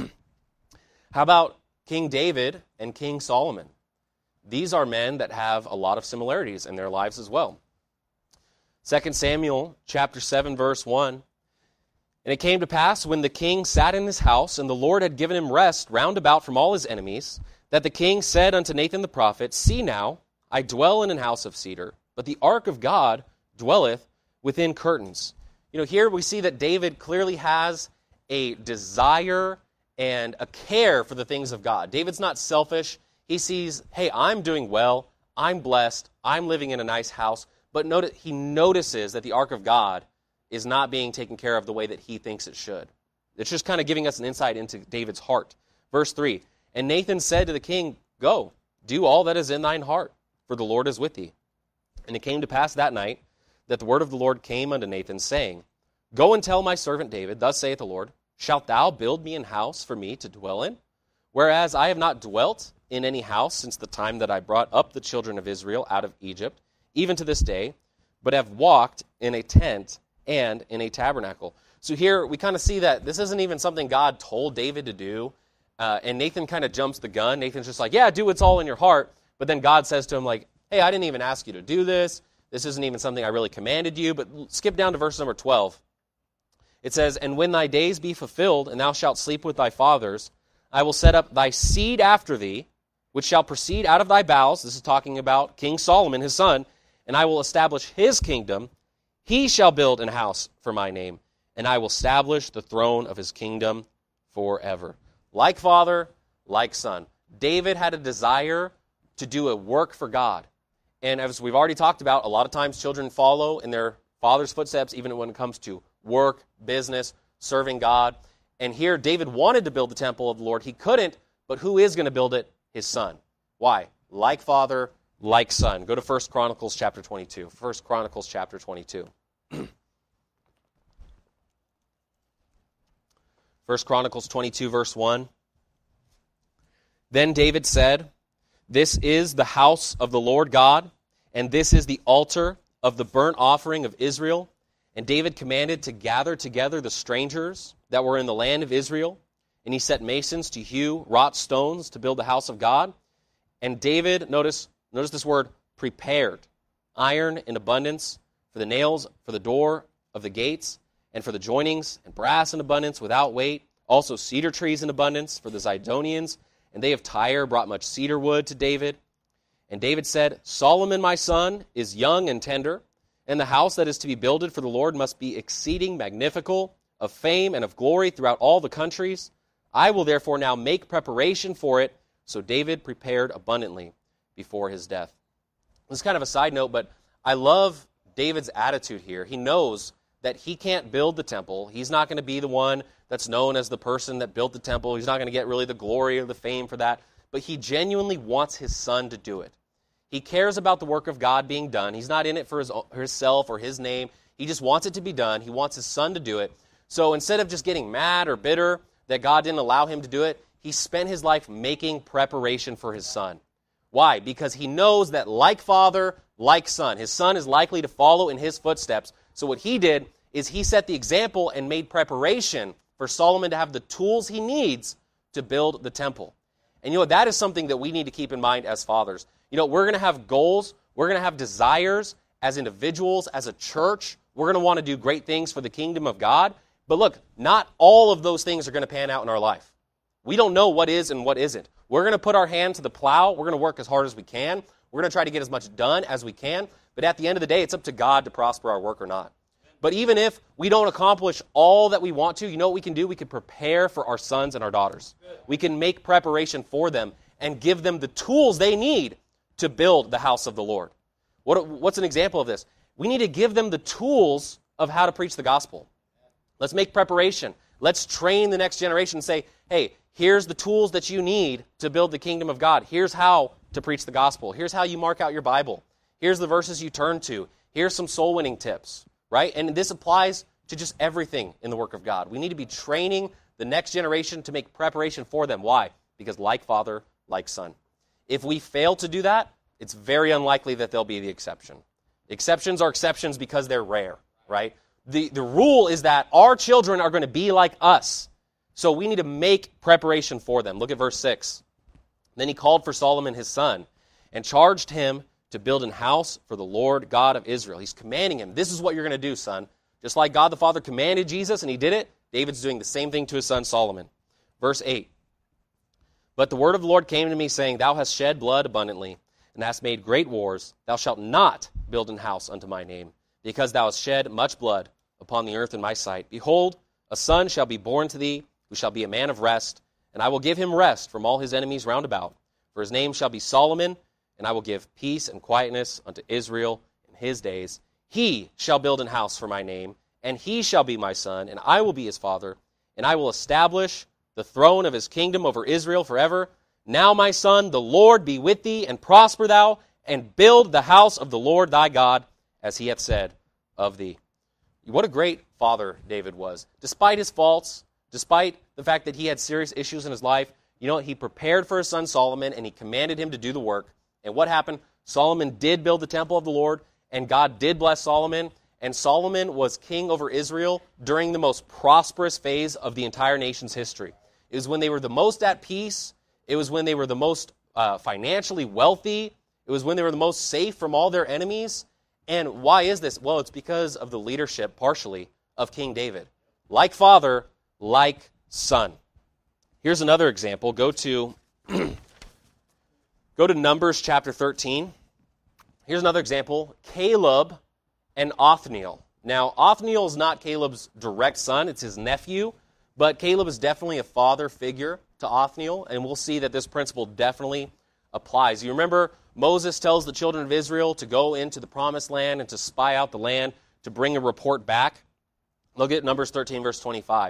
How about King David and King Solomon? These are men that have a lot of similarities in their lives as well. Second Samuel chapter seven, verse one. And it came to pass, when the king sat in his house, and the Lord had given him rest round about from all his enemies, that the king said unto Nathan the prophet, See now, I dwell in an house of cedar, but the ark of God dwelleth within curtains. You know, here we see that David clearly has a desire and a care for the things of God. David's not selfish. He sees, hey, I'm doing well, I'm blessed, I'm living in a nice house, but notice, he notices that the ark of God is not being taken care of the way that he thinks it should. It's just kind of giving us an insight into David's heart. Verse three, And Nathan said to the king, Go, do all that is in thine heart, for the Lord is with thee. And it came to pass that night that the word of the Lord came unto Nathan, saying, Go and tell my servant David, Thus saith the Lord, Shalt thou build me an house for me to dwell in? Whereas I have not dwelt in any house since the time that I brought up the children of Israel out of Egypt, even to this day, but have walked in a tent and in a tabernacle. So here we kind of see that this isn't even something God told David to do, uh, and Nathan kind of jumps the gun. Nathan's just like, yeah, do what's all in your heart, but then God says to him, like, hey, I didn't even ask you to do this. This isn't even something I really commanded you, but skip down to verse number twelve. It says, And when thy days be fulfilled, and thou shalt sleep with thy fathers, I will set up thy seed after thee, which shall proceed out of thy bowels. This is talking about King Solomon, his son, and I will establish his kingdom. He shall build an house for my name, and I will establish the throne of his kingdom forever. Like father, like son. David had a desire to do a work for God. And as we've already talked about, a lot of times children follow in their father's footsteps, even when it comes to work, business, serving God. And here David wanted to build the temple of the Lord. He couldn't, but who is going to build it? His son. Why? Like father, like son. Go to First Chronicles chapter twenty-two. First Chronicles chapter twenty-two. First Chronicles twenty-two, verse one. Then David said, This is the house of the Lord God, and this is the altar of the burnt offering of Israel. And David commanded to gather together the strangers that were in the land of Israel, and he set masons to hew wrought stones to build the house of God. And David, notice, notice this word, prepared iron in abundance for the nails, for the door of the gates, and for the joinings, and brass in abundance without weight, also cedar trees in abundance for the Zidonians. And they of Tyre brought much cedar wood to David. And David said, Solomon my son is young and tender, and the house that is to be builded for the Lord must be exceeding magnifical, of fame and of glory throughout all the countries. I will therefore now make preparation for it. So David prepared abundantly before his death. This is kind of a side note, but I love David's attitude here. He knows that he can't build the temple. He's not going to be the one that's known as the person that built the temple. He's not going to get really the glory or the fame for that. But he genuinely wants his son to do it. He cares about the work of God being done. He's not in it for his, himself or his name. He just wants it to be done. He wants his son to do it. So instead of just getting mad or bitter that God didn't allow him to do it, he spent his life making preparation for his son. Why? Because he knows that like father, like son, his son is likely to follow in his footsteps. So what he did is he set the example and made preparation for Solomon to have the tools he needs to build the temple. And you know, that is something that we need to keep in mind as fathers. You know, we're going to have goals, we're going to have desires as individuals, as a church. We're going to want to do great things for the kingdom of God. But look, not all of those things are going to pan out in our life. We don't know what is and what isn't. We're going to put our hand to the plow. We're going to work as hard as we can. We're going to try to get as much done as we can. But at the end of the day, it's up to God to prosper our work or not. But even if we don't accomplish all that we want to, you know what we can do? We can prepare for our sons and our daughters. We can make preparation for them and give them the tools they need to build the house of the Lord. What, what's an example of this? We need to give them the tools of how to preach the gospel. Let's make preparation. Let's train the next generation and say, hey, here's the tools that you need to build the kingdom of God. Here's how to preach the gospel. Here's how you mark out your Bible. Here's the verses you turn to. Here's some soul-winning tips, right? And this applies to just everything in the work of God. We need to be training the next generation to make preparation for them. Why? Because like father, like son. If we fail to do that, it's very unlikely that they'll be the exception. Exceptions are exceptions because they're rare, right? The, the rule is that our children are going to be like us. So we need to make preparation for them. Look at verse six. Then he called for Solomon his son and charged him to build an house for the Lord God of Israel. He's commanding him, this is what you're going to do, son. Just like God the Father commanded Jesus and he did it, David's doing the same thing to his son Solomon. Verse eight. But the word of the Lord came to me, saying, Thou hast shed blood abundantly, and hast made great wars. Thou shalt not build an house unto my name, because thou hast shed much blood upon the earth in my sight. Behold, a son shall be born to thee, who shall be a man of rest, and I will give him rest from all his enemies round about. For his name shall be Solomon, and I will give peace and quietness unto Israel in his days. He shall build an house for my name, and he shall be my son, and I will be his father, and I will establish the throne of his kingdom over Israel forever. Now, my son, the Lord be with thee, and prosper thou, and build the house of the Lord thy God, as he hath said of thee. What a great father David was. Despite his faults, despite the fact that he had serious issues in his life, you know, he prepared for his son Solomon, and he commanded him to do the work. And what happened? Solomon did build the temple of the Lord, and God did bless Solomon, and Solomon was king over Israel during the most prosperous phase of the entire nation's history. It was when they were the most at peace. It was when they were the most uh, financially wealthy. It was when they were the most safe from all their enemies. And why is this? Well, it's because of the leadership, partially, of King David. Like father, like son. Here's another example. Go to, go to Numbers chapter thirteen. Here's another example. Caleb and Othniel. Now, Othniel is not Caleb's direct son. It's his nephew. But Caleb is definitely a father figure to Othniel, and we'll see that this principle definitely applies. You remember Moses tells the children of Israel to go into the promised land and to spy out the land, to bring a report back. Look at Numbers thirteen, verse twenty-five.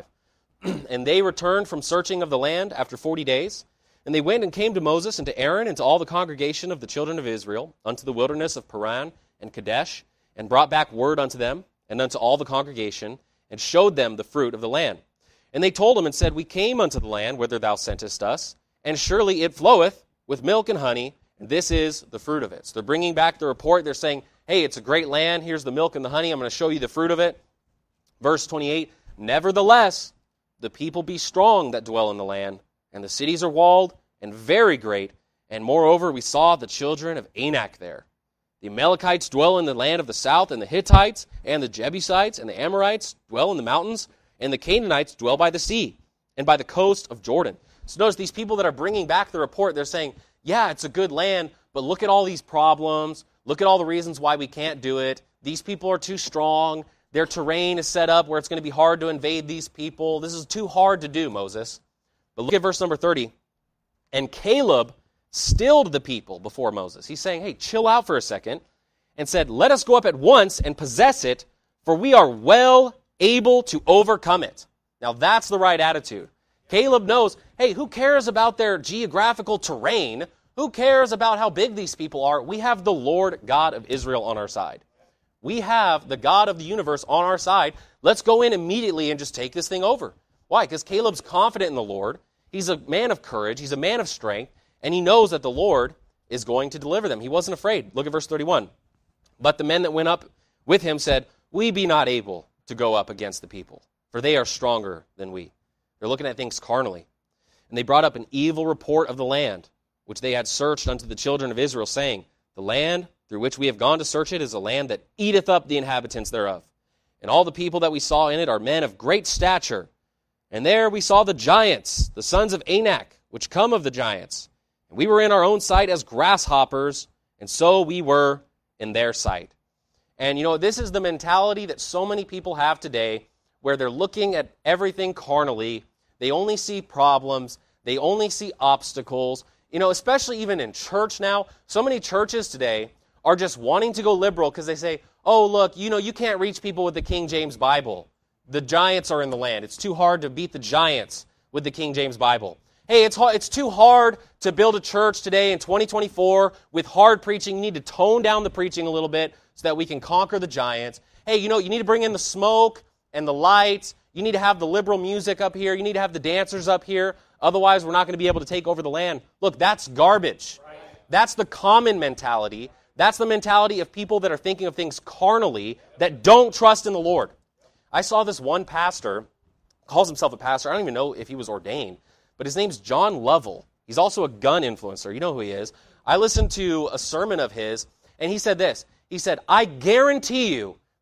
And they returned from searching of the land after forty days, and they went and came to Moses and to Aaron and to all the congregation of the children of Israel unto the wilderness of Paran and Kadesh, and brought back word unto them and unto all the congregation, and showed them the fruit of the land. And they told him and said, We came unto the land whither thou sentest us, and surely it floweth with milk and honey, and this is the fruit of it. So they're bringing back the report. They're saying, hey, it's a great land. Here's the milk and the honey. I'm going to show you the fruit of it. Verse twenty-eight, Nevertheless, the people be strong that dwell in the land, and the cities are walled and very great. And moreover, we saw the children of Anak there. The Amalekites dwell in the land of the south, and the Hittites, and the Jebusites, and the Amorites dwell in the mountains, and the Canaanites dwell by the sea and by the coast of Jordan. So notice these people that are bringing back the report, they're saying, yeah, it's a good land, but look at all these problems. Look at all the reasons why we can't do it. These people are too strong. Their terrain is set up where it's going to be hard to invade these people. This is too hard to do, Moses. But look at verse number thirty. And Caleb stilled the people before Moses. He's saying, hey, chill out for a second, and said, let us go up at once and possess it, for we are well able to overcome it. Now that's the right attitude. Caleb knows, hey, who cares about their geographical terrain? Who cares about how big these people are? We have the Lord God of Israel on our side. We have the God of the universe on our side. Let's go in immediately and just take this thing over. Why? Because Caleb's confident in the Lord. He's a man of courage. He's a man of strength. And he knows that the Lord is going to deliver them. He wasn't afraid. Look at verse thirty-one. But the men that went up with him said, we be not able to go up against the people, for they are stronger than we. They're looking at things carnally. And they brought up an evil report of the land, which they had searched unto the children of Israel, saying, the land through which we have gone to search it is a land that eateth up the inhabitants thereof. And all the people that we saw in it are men of great stature. And there we saw the giants, the sons of Anak, which come of the giants. And we were in our own sight as grasshoppers, and so we were in their sight. And, you know, this is the mentality that so many people have today, where they're looking at everything carnally. They only see problems. They only see obstacles. You know, especially even in church now, so many churches today are just wanting to go liberal because they say, oh, look, you know, you can't reach people with the King James Bible. The giants are in the land. It's too hard to beat the giants with the King James Bible. Hey, it's it's too hard to build a church today in twenty twenty-four with hard preaching. You need to tone down the preaching a little bit so that we can conquer the giants. Hey, you know, you need to bring in the smoke and the lights. You need to have the liberal music up here. You need to have the dancers up here. Otherwise, we're not going to be able to take over the land. Look, that's garbage. That's the common mentality. That's the mentality of people that are thinking of things carnally, that don't trust in the Lord. I saw this one pastor, calls himself a pastor. I don't even know if he was ordained, but his name's John Lovell. He's also a gun influencer. You know who he is. I listened to a sermon of his, and he said this. He said, I guarantee you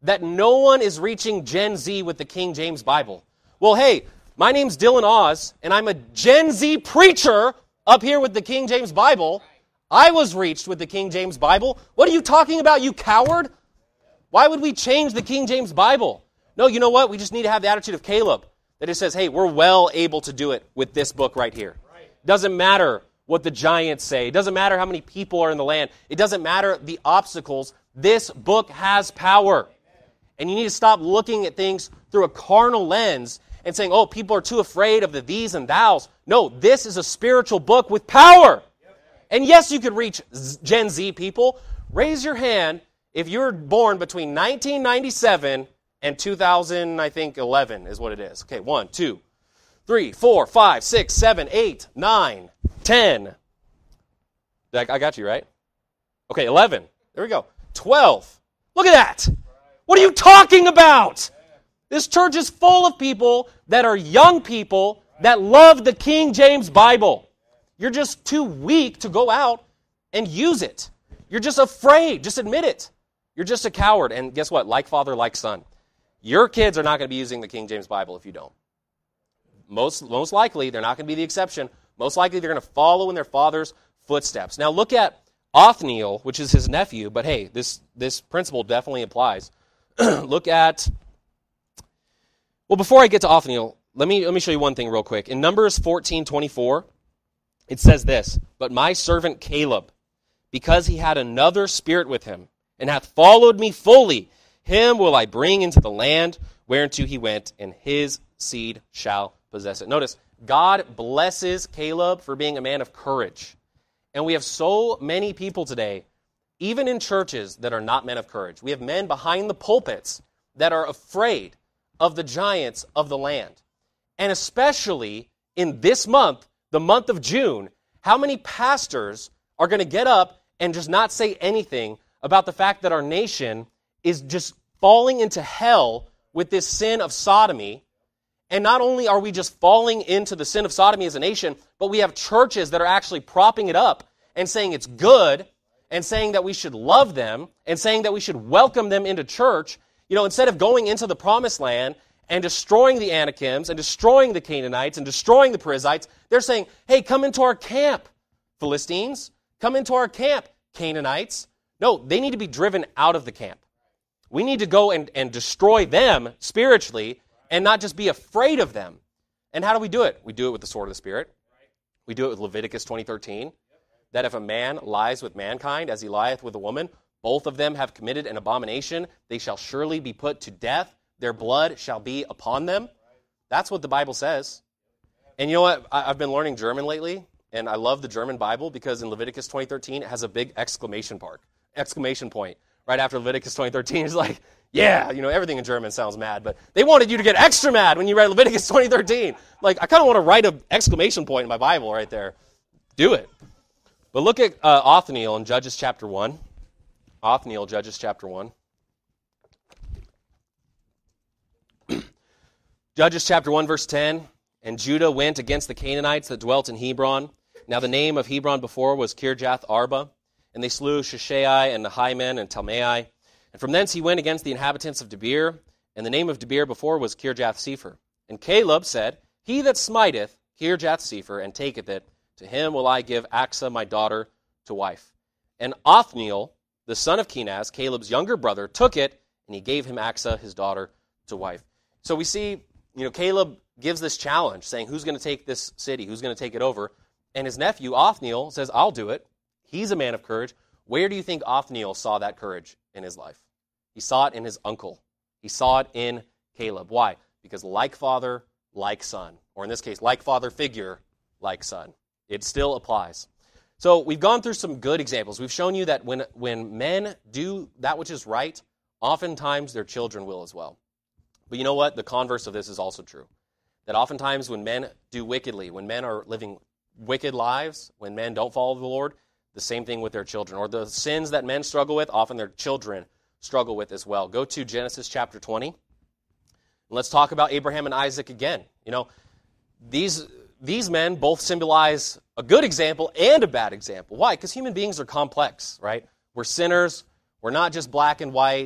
that no one is reaching Gen Z with the King James Bible. Well, hey, my name's Dylan Oz, and I'm a Gen Z preacher up here with the King James Bible. I was reached with the King James Bible. What are you talking about, you coward? Why would we change the King James Bible? No, you know what? We just need to have the attitude of Caleb, that it says, hey, we're well able to do it with this book right here. Doesn't matter what the giants say. It doesn't matter how many people are in the land. It doesn't matter the obstacles. This book has power. And you need to stop looking at things through a carnal lens and saying, oh, people are too afraid of the these and thous. No, this is a spiritual book with power. And yes, you could reach Gen Z people. Raise your hand if you were born between nineteen ninety-seven and two thousand, I think, eleven is what it is. Okay, one, two, three, four, five, six, seven, eight, nine, ten. I got you, right? Okay, eleven. There we go. twelve. Look at that. What are you talking about? This church is full of people that are young people that love the King James Bible. You're just too weak to go out and use it. You're just afraid. Just admit it. You're just a coward. And guess what? Like father, like son. Your kids are not going to be using the King James Bible if you don't. Most, most likely, they're not going to be the exception. Most likely, they're going to follow in their father's footsteps. Now, look at Othniel, which is his nephew, but hey, this, this principle definitely applies. Look at, well, before I get to Othniel, let me, let me show you one thing real quick. In Numbers fourteen twenty-four, it says this, but my servant Caleb, because he had another spirit with him, and hath followed me fully, him will I bring into the land whereunto he went, and his seed shall possess it. Notice, God blesses Caleb for being a man of courage. And we have so many people today, even in churches, that are not men of courage. We have men behind the pulpits that are afraid of the giants of the land. And especially in this month, the month of June, how many pastors are going to get up and just not say anything about the fact that our nation is just falling into hell with this sin of sodomy? And not only are we just falling into the sin of sodomy as a nation, but we have churches that are actually propping it up and saying it's good, and saying that we should love them, and saying that we should welcome them into church. You know, instead of going into the promised land and destroying the Anakims and destroying the Canaanites and destroying the Perizzites, they're saying, hey, come into our camp, Philistines. Come into our camp, Canaanites. No, they need to be driven out of the camp. We need to go and, and destroy them spiritually and not just be afraid of them. And how do we do it? We do it with the sword of the Spirit. We do it with Leviticus twenty thirteen. That if a man lies with mankind as he lieth with a woman, both of them have committed an abomination. They shall surely be put to death. Their blood shall be upon them. That's what the Bible says. And you know what? I've been learning German lately, and I love the German Bible because in Leviticus twenty thirteen, it has a big exclamation part, exclamation point. Right after Leviticus twenty thirteen, it's like, yeah, you know, everything in German sounds mad, but they wanted you to get extra mad when you read Leviticus twenty thirteen. Like, I kind of want to write an exclamation point in my Bible right there. Do it. But look at uh, Othniel in Judges chapter one. Othniel, Judges chapter one. Judges chapter one, verse ten. And Judah went against the Canaanites that dwelt in Hebron. Now the name of Hebron before was Kirjath Arba. And they slew Sheshai and Nahiman and Talmai. And from thence he went against the inhabitants of Debir. And the name of Debir before was Kirjath Sepher. And Caleb said, he that smiteth Kirjath Sepher and taketh it, to him will I give Achsah my daughter to wife. And Othniel, the son of Kenaz, Caleb's younger brother, took it, and he gave him Achsah his daughter to wife. So we see, you know, Caleb gives this challenge, saying, who's going to take this city? Who's going to take it over? And his nephew, Othniel, says, I'll do it. He's a man of courage. Where do you think Othniel saw that courage in his life? He saw it in his uncle. He saw it in Caleb. Why? Because like father, like son. Or in this case, like father figure, like son. It still applies. So we've gone through some good examples. We've shown you that when, when men do that which is right, oftentimes their children will as well. But you know what? The converse of this is also true. That oftentimes when men do wickedly, when men are living wicked lives, when men don't follow the Lord, the same thing with their children. Or the sins that men struggle with, often their children struggle with as well. Go to Genesis chapter twenty. Let's talk about Abraham and Isaac again. You know, these... These men both symbolize a good example and a bad example. Why? Because human beings are complex, right? We're sinners. We're not just black and white.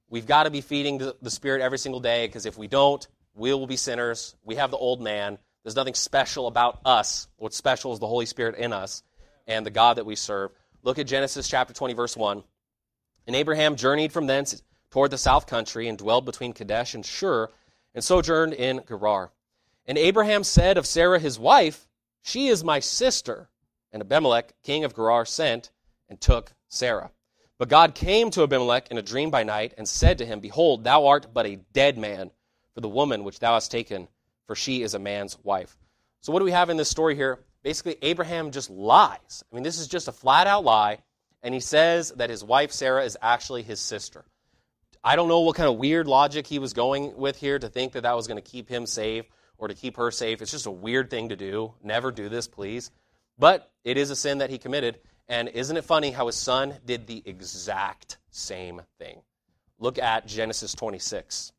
We've got to be feeding the, the Spirit every single day, because if we don't, we will be sinners. We have the old man. There's nothing special about us. What's special is the Holy Spirit in us and the God that we serve. Look at Genesis chapter twenty, verse one. And Abraham journeyed from thence toward the south country and dwelled between Kadesh and Shur and sojourned in Gerar. And Abraham said of Sarah his wife, she is my sister. And Abimelech, king of Gerar, sent and took Sarah. But God came to Abimelech in a dream by night and said to him, behold, thou art but a dead man for the woman which thou hast taken, for she is a man's wife. So what do we have in this story here? Basically, Abraham just lies. I mean, this is just a flat-out lie, and he says that his wife Sarah is actually his sister. I don't know what kind of weird logic he was going with here to think that that was going to keep him safe or to keep her safe. It's just a weird thing to do. Never do this, please. But it is a sin that he committed. And isn't it funny how his son did the exact same thing? Look at Genesis twenty-six.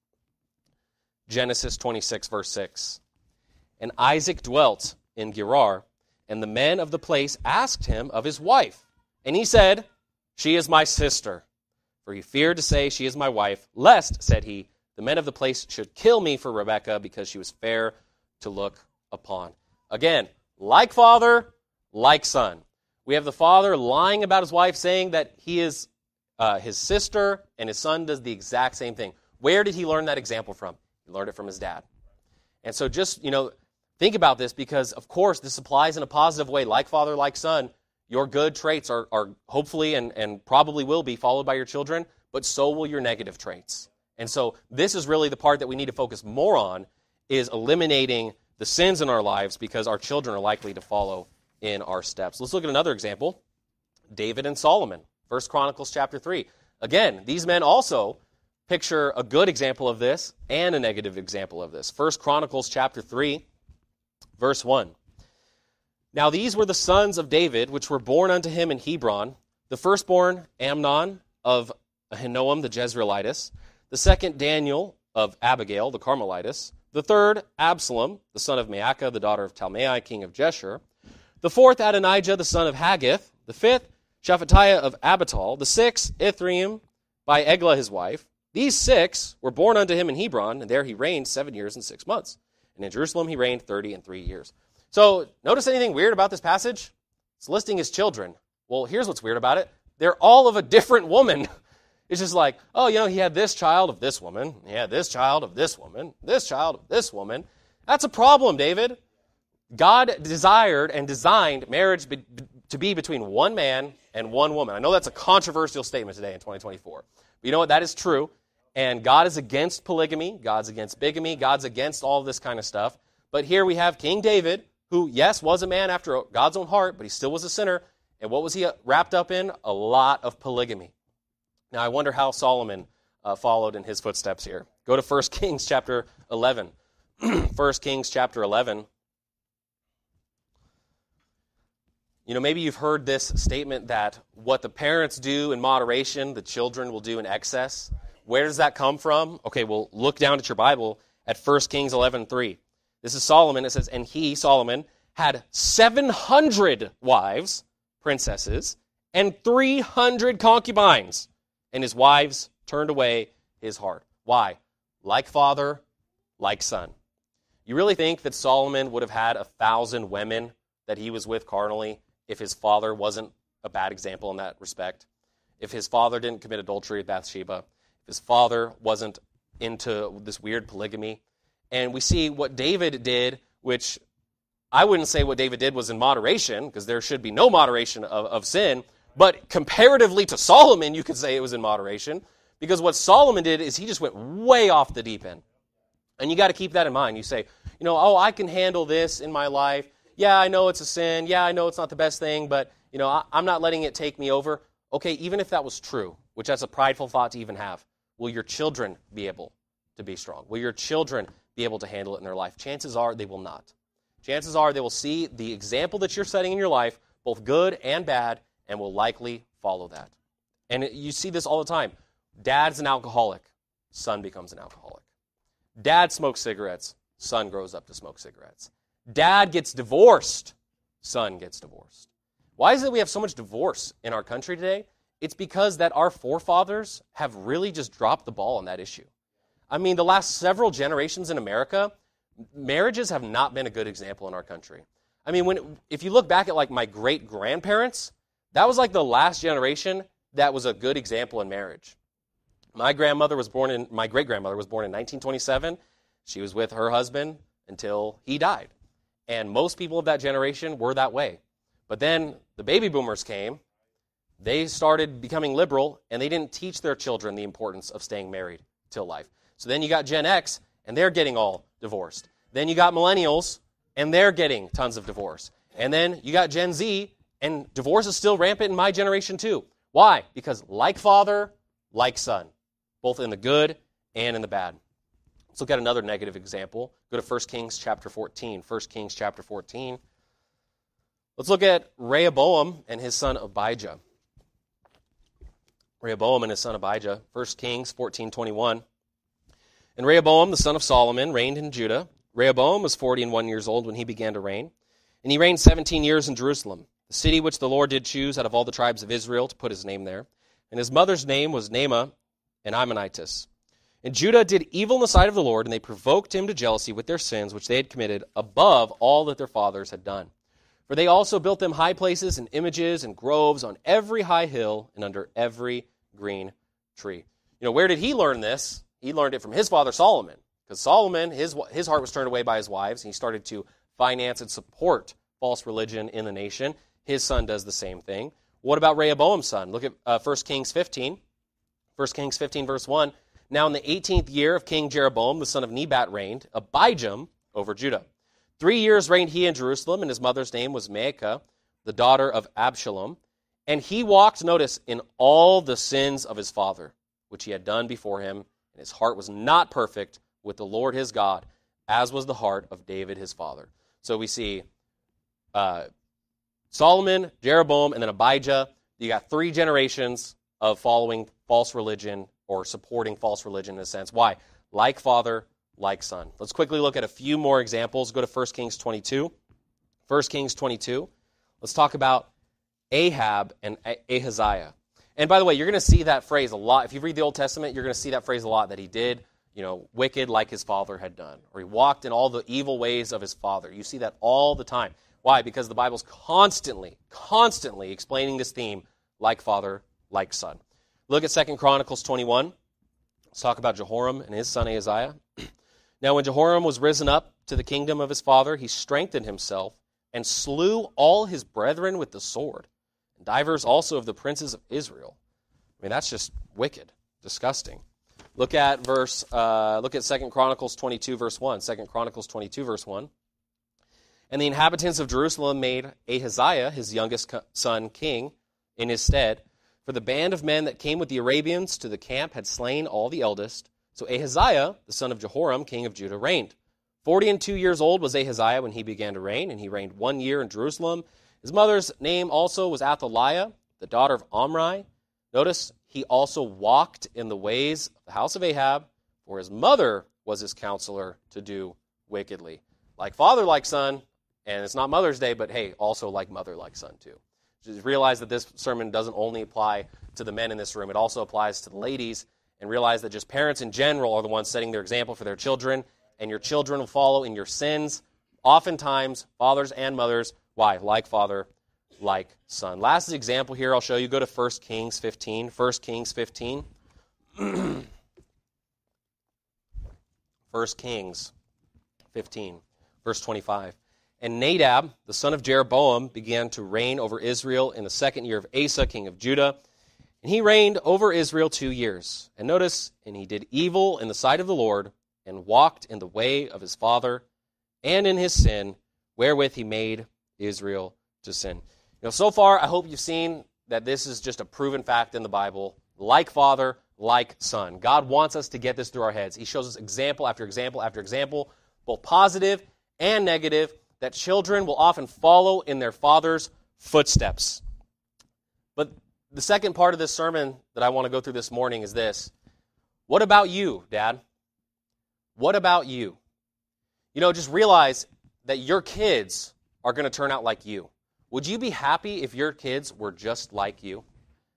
Genesis twenty-six, verse six. And Isaac dwelt in Gerar, and the men of the place asked him of his wife. And he said, she is my sister. For he feared to say, she is my wife, lest, said he, the men of the place should kill me for Rebekah, because she was fair to look upon. Again, like father, like son. We have the father lying about his wife, saying that he is uh, his sister, and his son does the exact same thing. Where did he learn that example from? He learned it from his dad. And so just, you know, think about this, because, of course, this applies in a positive way. Like father, like son, your good traits are, are hopefully and, and probably will be followed by your children, but so will your negative traits. And so this is really the part that we need to focus more on, is eliminating the sins in our lives, because our children are likely to follow in our steps. Let's look at another example. David and Solomon, First Chronicles chapter three. Again, these men also picture a good example of this and a negative example of this. First Chronicles chapter three, verse one. Now these were the sons of David, which were born unto him in Hebron. The firstborn, Amnon of Ahinoam the Jezreelitess. The second, Daniel of Abigail the Carmelitess. The third, Absalom, the son of Maacah, the daughter of Talmai, king of Jeshur. The fourth, Adonijah, the son of Haggith. The fifth, Shephatiah of Abital. The sixth, Ithream, by Eglah his wife. These six were born unto him in Hebron, and there he reigned seven years and six months. And in Jerusalem he reigned thirty and three years. So, notice anything weird about this passage? It's listing his children. Well, here's what's weird about it. They're all of a different woman. It's just like, oh, you know, he had this child of this woman. He had this child of this woman. This child of this woman. That's a problem, David. God desired and designed marriage be, to be between one man and one woman. I know that's a controversial statement today in twenty twenty-four. But you know what? That is true. And God is against polygamy. God's against bigamy. God's against all of this kind of stuff. But here we have King David, who, yes, was a man after God's own heart, but he still was a sinner. And what was he wrapped up in? A lot of polygamy. Now, I wonder how Solomon uh, followed in his footsteps here. Go to First Kings chapter eleven. First Kings chapter eleven. You know, maybe you've heard this statement that what the parents do in moderation, the children will do in excess. Where does that come from? Okay, well, look down at your Bible at First Kings eleven three. This is Solomon. It says, and he, Solomon, had seven hundred wives, princesses, and three hundred concubines, and his wives turned away his heart. Why? Like father, like son. You really think that Solomon would have had a thousand women that he was with carnally if his father wasn't a bad example in that respect? If his father didn't commit adultery with Bathsheba? If his father wasn't into this weird polygamy? And we see what David did, which I wouldn't say what David did was in moderation, because there should be no moderation of, of sin, but comparatively to Solomon, you could say it was in moderation, because what Solomon did is he just went way off the deep end. And you got to keep that in mind. You say, you know, oh, I can handle this in my life. Yeah, I know it's a sin. Yeah, I know it's not the best thing, but, you know, I, I'm not letting it take me over. Okay, even if that was true, which that's a prideful thought to even have, will your children be able to be strong? Will your children be able to handle it in their life? Chances are they will not. Chances are they will see the example that you're setting in your life, both good and bad, and will likely follow that. And you see this all the time. Dad's an alcoholic. Son becomes an alcoholic. Dad smokes cigarettes. Son grows up to smoke cigarettes. Dad gets divorced. Son gets divorced. Why is it we have so much divorce in our country today? It's because that our forefathers have really just dropped the ball on that issue. I mean, the last several generations in America, marriages have not been a good example in our country. I mean, when if you look back at like my great-grandparents, that was like the last generation that was a good example in marriage. My grandmother was born in, my great-grandmother was born in nineteen twenty-seven. She was with her husband until he died. And most people of that generation were that way. But then the baby boomers came. They started becoming liberal, and they didn't teach their children the importance of staying married till life. So then you got Gen X, and they're getting all divorced. Then you got millennials, and they're getting tons of divorce. And then you got Gen Z, and divorce is still rampant in my generation too. Why? Because like father, like son, both in the good and in the bad. Let's look at another negative example. Go to First Kings chapter fourteen. First Kings chapter fourteen. Let's look at Rehoboam and his son Abijah. Rehoboam and his son Abijah. First Kings fourteen twenty-one. And Rehoboam, the son of Solomon, reigned in Judah. Rehoboam was forty and one years old when he began to reign. And he reigned seventeen years in Jerusalem, the city which the Lord did choose out of all the tribes of Israel to put his name there. And his mother's name was Naamah, an Ammonitess. And Judah did evil in the sight of the Lord, and they provoked him to jealousy with their sins, which they had committed above all that their fathers had done. For they also built them high places and images and groves on every high hill and under every green tree. You know, where did he learn this? He learned it from his father Solomon. Because Solomon, his, his heart was turned away by his wives, and he started to finance and support false religion in the nation. His son does the same thing. What about Rehoboam's son? Look at uh, First Kings fifteen. First Kings fifteen, verse one. Now in the eighteenth year of King Jeroboam, the son of Nebat, reigned, Abijam over Judah. Three years reigned he in Jerusalem, and his mother's name was Maacah, the daughter of Absalom. And he walked, notice, in all the sins of his father, which he had done before him, and his heart was not perfect with the Lord his God, as was the heart of David his father. So we see uh, Solomon, Jeroboam, and then Abijah. You got three generations of following false religion or supporting false religion in a sense. Why? Like father, like son. Let's quickly look at a few more examples. Go to First Kings twenty-two. First Kings twenty-two. Let's talk about Ahab and Ahaziah. And by the way, you're going to see that phrase a lot. If you read the Old Testament, you're going to see that phrase a lot, that he did, you know, wicked like his father had done, or he walked in all the evil ways of his father. You see that all the time. Why? Because the Bible's constantly, constantly explaining this theme, like father, like son. Look at Second Chronicles twenty-one. Let's talk about Jehoram and his son Ahaziah. Now when Jehoram was risen up to the kingdom of his father, he strengthened himself and slew all his brethren with the sword, and divers also of the princes of Israel. I mean, that's just wicked, disgusting. Look at verse. Uh, look at Second Chronicles twenty-two, verse one. Second Chronicles twenty-two, verse one. And the inhabitants of Jerusalem made Ahaziah, his youngest son, king in his stead. For the band of men that came with the Arabians to the camp had slain all the eldest. So Ahaziah, the son of Jehoram, king of Judah, reigned. Forty and two years old was Ahaziah when he began to reign, and he reigned one year in Jerusalem. His mother's name also was Athaliah, the daughter of Omri. Notice, he also walked in the ways of the house of Ahab, for his mother was his counselor to do wickedly. Like father, like son, and it's not Mother's Day, but hey, also like mother, like son too. Just realize that this sermon doesn't only apply to the men in this room, it also applies to the ladies, and realize that just parents in general are the ones setting their example for their children, and your children will follow in your sins. Oftentimes, fathers and mothers, why? Like father, like son. Last example here I'll show you. Go to First Kings fifteen. First Kings fifteen. First Kings fifteen, verse twenty-five. And Nadab, the son of Jeroboam, began to reign over Israel in the second year of Asa, king of Judah. And he reigned over Israel two years. And notice, and he did evil in the sight of the Lord, and walked in the way of his father, and in his sin, wherewith he made Israel to sin. You know, so far, I hope you've seen that this is just a proven fact in the Bible. Like father, like son. God wants us to get this through our heads. He shows us example after example after example, both positive and negative, that children will often follow in their father's footsteps. But the second part of this sermon that I want to go through this morning is this. What about you, Dad? What about you? You know, just realize that your kids are going to turn out like you. Would you be happy if your kids were just like you?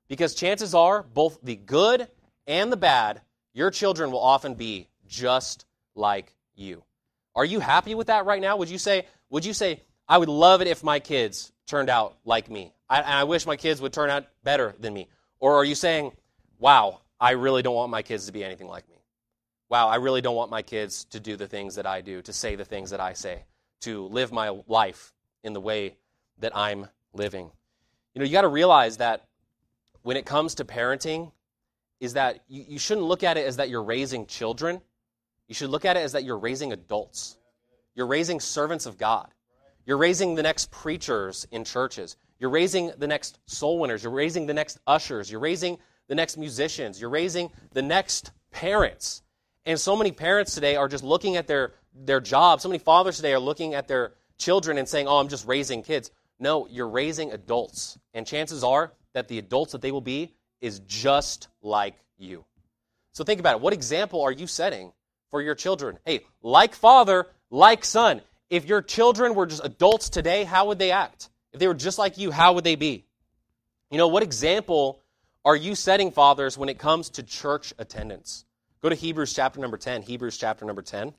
Because chances are, both the good and the bad, your children will often be just like you. Are you happy with that right now? Would you say, would you say, I would love it if my kids turned out like me. I, I wish my kids would turn out better than me. Or are you saying, wow, I really don't want my kids to be anything like me. Wow, I really don't want my kids to do the things that I do, to say the things that I say, to live my life in the way that I'm living. You know, you got to realize that when it comes to parenting, is that you, you shouldn't look at it as that you're raising children. You should look at it as that you're raising adults. You're raising servants of God. You're raising the next preachers in churches. You're raising the next soul winners. You're raising the next ushers. You're raising the next musicians. You're raising the next parents. And so many parents today are just looking at their, their jobs. So many fathers today are looking at their children and saying, oh, I'm just raising kids. No, you're raising adults. And chances are that the adults that they will be is just like you. So think about it. What example are you setting for your children? Hey, like father, like son. If your children were just adults today, how would they act? If they were just like you, how would they be? You know, what example are you setting, fathers, when it comes to church attendance? Go to Hebrews chapter number ten. Hebrews chapter number ten.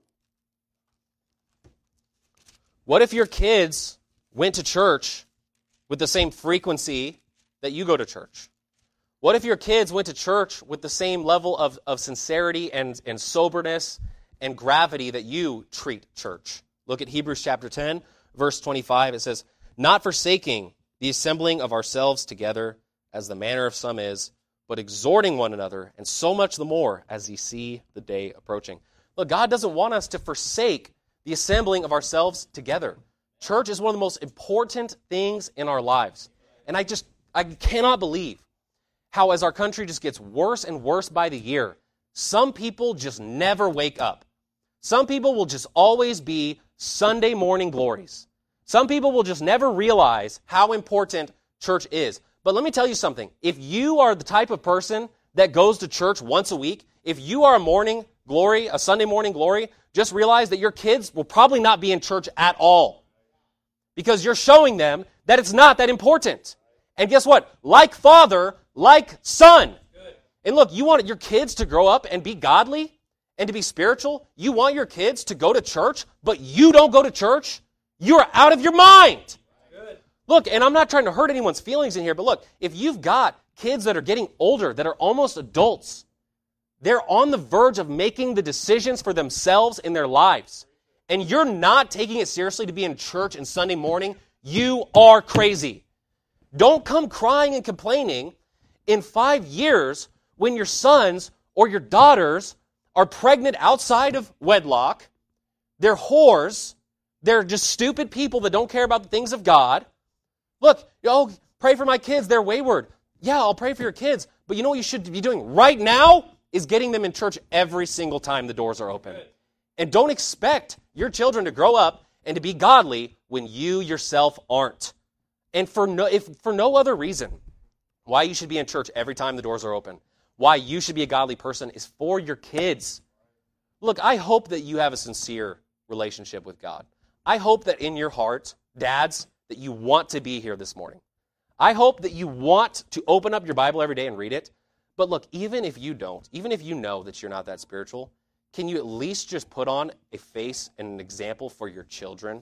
What if your kids went to church with the same frequency that you go to church? What if your kids went to church with the same level of, of sincerity and, and soberness and gravity that you treat church? Look at Hebrews chapter ten, verse twenty-five. It says, not forsaking the assembling of ourselves together, as the manner of some is, but exhorting one another, and so much the more as ye see the day approaching. Look, God doesn't want us to forsake the assembling of ourselves together. Church is one of the most important things in our lives. And I just, I cannot believe how as our country just gets worse and worse by the year, some people just never wake up. Some people will just always be Sunday morning glories. Some people will just never realize how important church is. But let me tell you something. If you are the type of person that goes to church once a week, if you are a morning glory, a Sunday morning glory, just realize that your kids will probably not be in church at all. Because you're showing them that it's not that important. And guess what? Like father, like son. Good. And look, you want your kids to grow up and be godly and to be spiritual? You want your kids to go to church, but you don't go to church? You're out of your mind. Good. Look, and I'm not trying to hurt anyone's feelings in here, but look, if you've got kids that are getting older, that are almost adults, they're on the verge of making the decisions for themselves in their lives, and you're not taking it seriously to be in church on Sunday morning, you are crazy. Don't come crying and complaining in five years when your sons or your daughters are pregnant outside of wedlock, they're whores, they're just stupid people that don't care about the things of God. Look, oh, pray for my kids, they're wayward. Yeah, I'll pray for your kids, but you know what you should be doing right now is getting them in church every single time the doors are open. And don't expect your children to grow up and to be godly when you yourself aren't. And for no, if for no other reason, why you should be in church every time the doors are open, why you should be a godly person is for your kids. Look, I hope that you have a sincere relationship with God. I hope that in your heart, dads, that you want to be here this morning. I hope that you want to open up your Bible every day and read it. But look, even if you don't, even if you know that you're not that spiritual, can you at least just put on a face and an example for your children?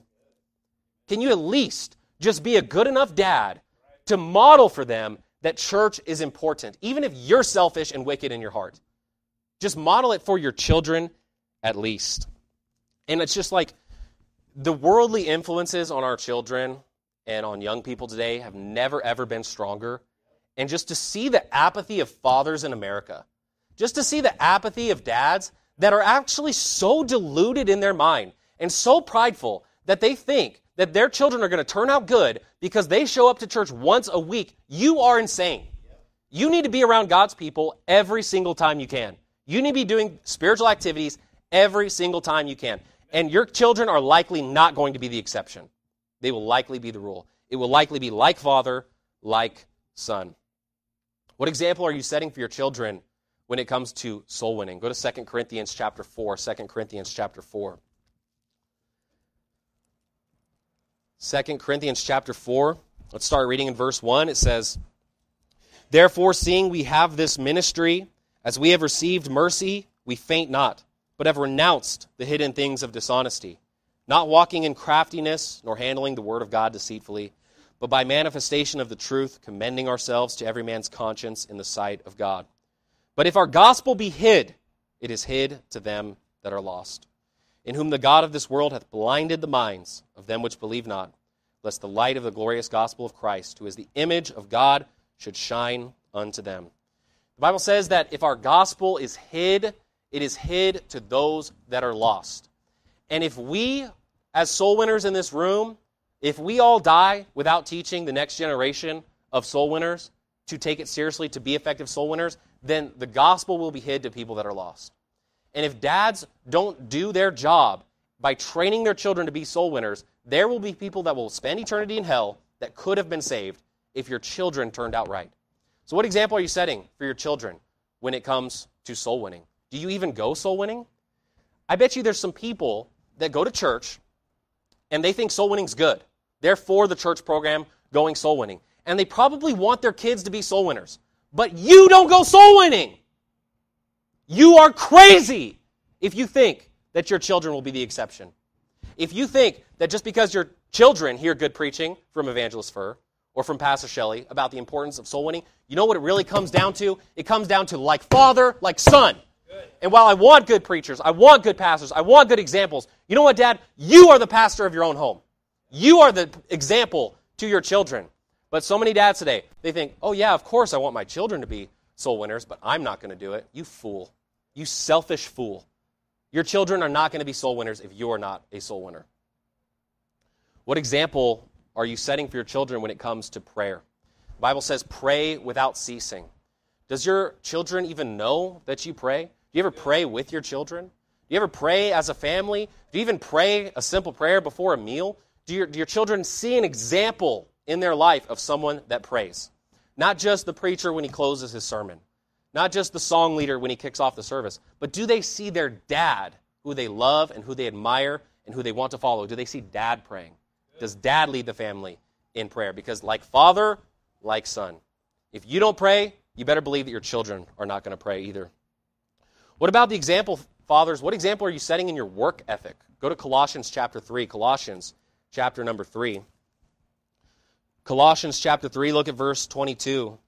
Can you at least just be a good enough dad to model for them that church is important, even if you're selfish and wicked in your heart? Just model it for your children at least. And it's just like the worldly influences on our children and on young people today have never, ever been stronger. And just to see the apathy of fathers in America, just to see the apathy of dads that are actually so deluded in their mind and so prideful that they think that their children are going to turn out good because they show up to church once a week, you are insane. You need to be around God's people every single time you can. You need to be doing spiritual activities every single time you can. And your children are likely not going to be the exception. They will likely be the rule. It will likely be like father, like son. What example are you setting for your children when it comes to soul winning? Go to Second Corinthians chapter four. Second Corinthians chapter four. Second Corinthians chapter four. Let's start reading in verse one. It says, Therefore, seeing we have this ministry, as we have received mercy, we faint not, but have renounced the hidden things of dishonesty, not walking in craftiness, nor handling the word of God deceitfully, but by manifestation of the truth, commending ourselves to every man's conscience in the sight of God. But if our gospel be hid, it is hid to them that are lost, in whom the God of this world hath blinded the minds of them which believe not, lest the light of the glorious gospel of Christ, who is the image of God, should shine unto them. The Bible says that if our gospel is hid, it is hid to those that are lost. And if we, as soul winners in this room, if we all die without teaching the next generation of soul winners to take it seriously, to be effective soul winners, then the gospel will be hid to people that are lost. And if dads don't do their job by training their children to be soul winners, there will be people that will spend eternity in hell that could have been saved if your children turned out right. So what example are you setting for your children when it comes to soul winning? Do you even go soul winning? I bet you there's some people that go to church and they think soul winning's good. They're for the church program going soul winning. And they probably want their kids to be soul winners. But you don't go soul winning. You are crazy if you think that your children will be the exception. If you think that just because your children hear good preaching from Evangelist Furr or from Pastor Shelley about the importance of soul winning, you know what it really comes down to? It comes down to like father, like son. Good. And while I want good preachers, I want good pastors, I want good examples, you know what, Dad? You are the pastor of your own home. You are the example to your children. But so many dads today, they think, oh yeah, of course I want my children to be soul winners, but I'm not going to do it. You fool. You selfish fool. Your children are not going to be soul winners if you are not a soul winner. What example are you setting for your children when it comes to prayer? The Bible says pray without ceasing. Does your children even know that you pray? Do you ever pray with your children? Do you ever pray as a family? Do you even pray a simple prayer before a meal? Do your, do your children see an example in their life of someone that prays? Not just the preacher when he closes his sermon. Not just the song leader when he kicks off the service. But do they see their dad, who they love and who they admire and who they want to follow? Do they see dad praying? Does dad lead the family in prayer? Because like father, like son. If you don't pray, you better believe that your children are not going to pray either. What about the example, fathers? What example are you setting in your work ethic? Go to Colossians chapter three. Colossians chapter number three. Colossians chapter three, look at verse twenty-two.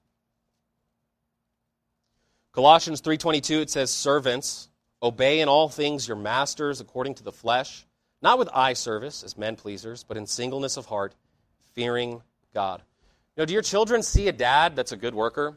Colossians three twenty-two, it says, servants, obey in all things your masters according to the flesh, not with eye service as men pleasers, but in singleness of heart, fearing God. You know, do your children see a dad that's a good worker?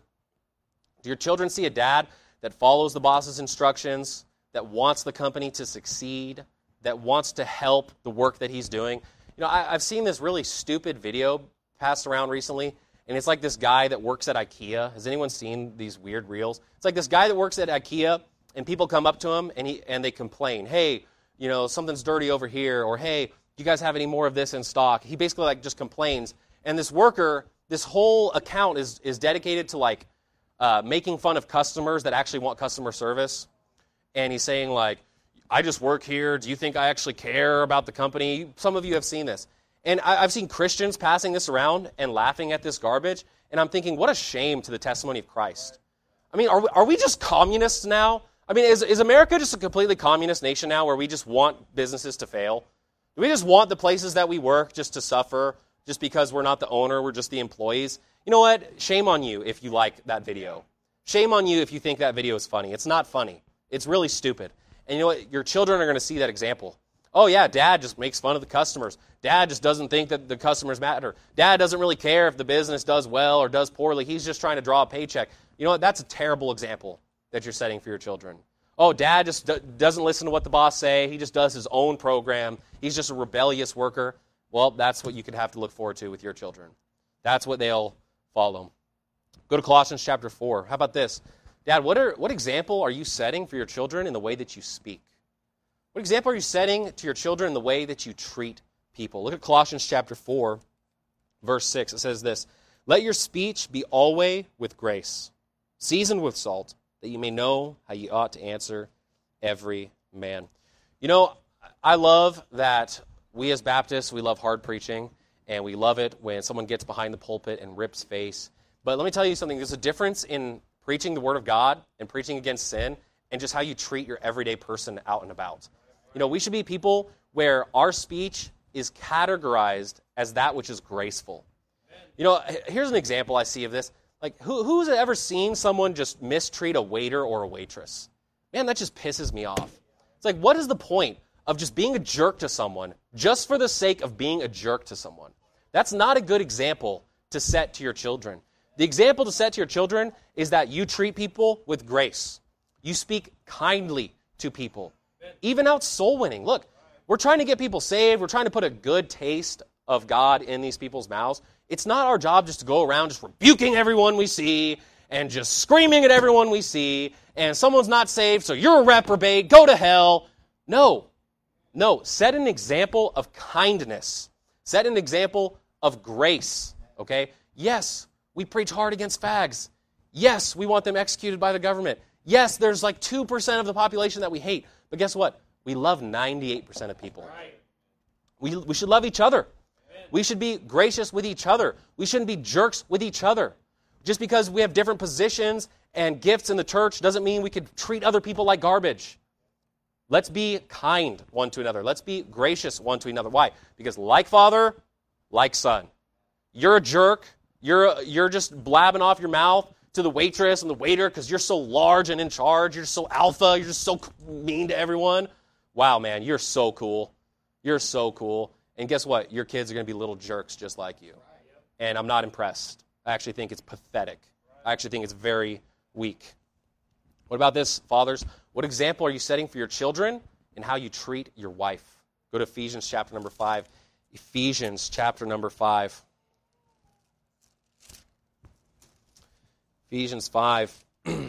Do your children see a dad that follows the boss's instructions, that wants the company to succeed, that wants to help the work that he's doing? You know, I, I've seen this really stupid video passed around recently, and it's like this guy that works at IKEA. Has anyone seen these weird reels? It's like this guy that works at IKEA, and people come up to him, and he and they complain, hey, you know, something's dirty over here, or hey, do you guys have any more of this in stock? He basically like just complains, and this worker, this whole account is is dedicated to like uh, making fun of customers that actually want customer service, and he's saying like, I just work here. Do you think I actually care about the company? Some of you have seen this. And I've seen Christians passing this around and laughing at this garbage, and I'm thinking, what a shame to the testimony of Christ. I mean, are we, are we just communists now? I mean, is, is America just a completely communist nation now where we just want businesses to fail? Do we just want the places that we work just to suffer just because we're not the owner, we're just the employees? You know what? Shame on you if you like that video. Shame on you if you think that video is funny. It's not funny. It's really stupid. And you know what? Your children are going to see that example. Oh, yeah, dad just makes fun of the customers. Dad just doesn't think that the customers matter. Dad doesn't really care if the business does well or does poorly. He's just trying to draw a paycheck. You know what? That's a terrible example that you're setting for your children. Oh, dad just d- doesn't listen to what the boss say. He just does his own program. He's just a rebellious worker. Well, that's what you could have to look forward to with your children. That's what they'll follow. Go to Colossians chapter four. How about this? Dad, what are what example are you setting for your children in the way that you speak? What example are you setting to your children in the way that you treat people? Look at Colossians chapter four, verse six. It says this, let your speech be always with grace, seasoned with salt, that you may know how you ought to answer every man. You know, I love that we as Baptists, we love hard preaching, and we love it when someone gets behind the pulpit and rips face. But let me tell you something. There's a difference in preaching the Word of God and preaching against sin and just how you treat your everyday person out and about. You know, we should be people where our speech is categorized as that which is graceful. You know, here's an example I see of this. Like, who, who's ever seen someone just mistreat a waiter or a waitress? Man, that just pisses me off. It's like, what is the point of just being a jerk to someone just for the sake of being a jerk to someone? That's not a good example to set to your children. The example to set to your children is that you treat people with grace. You speak kindly to people. Even out soul winning. Look, we're trying to get people saved. We're trying to put a good taste of God in these people's mouths. It's not our job just to go around just rebuking everyone we see and just screaming at everyone we see, and someone's not saved, so you're a reprobate, go to hell. No. No. Set an example of kindness. Set an example of grace. Okay? Yes, we preach hard against fags. Yes, we want them executed by the government. Yes, there's like two percent of the population that we hate. But guess what? We love ninety-eight percent of people. We, we should love each other. We should be gracious with each other. We shouldn't be jerks with each other. Just because we have different positions and gifts in the church doesn't mean we could treat other people like garbage. Let's be kind one to another. Let's be gracious one to another. Why? Because like father, like son. You're a jerk. You're, you're just blabbing off your mouth to the waitress and the waiter because you're so large and in charge. You're so alpha. You're just so mean to everyone. Wow, man, you're so cool. You're so cool. And guess what? Your kids are going to be little jerks just like you. And I'm not impressed. I actually think it's pathetic. I actually think it's very weak. What about this, fathers? What example are you setting for your children in how you treat your wife? Go to Ephesians chapter number five. Ephesians chapter number five. Ephesians five. Look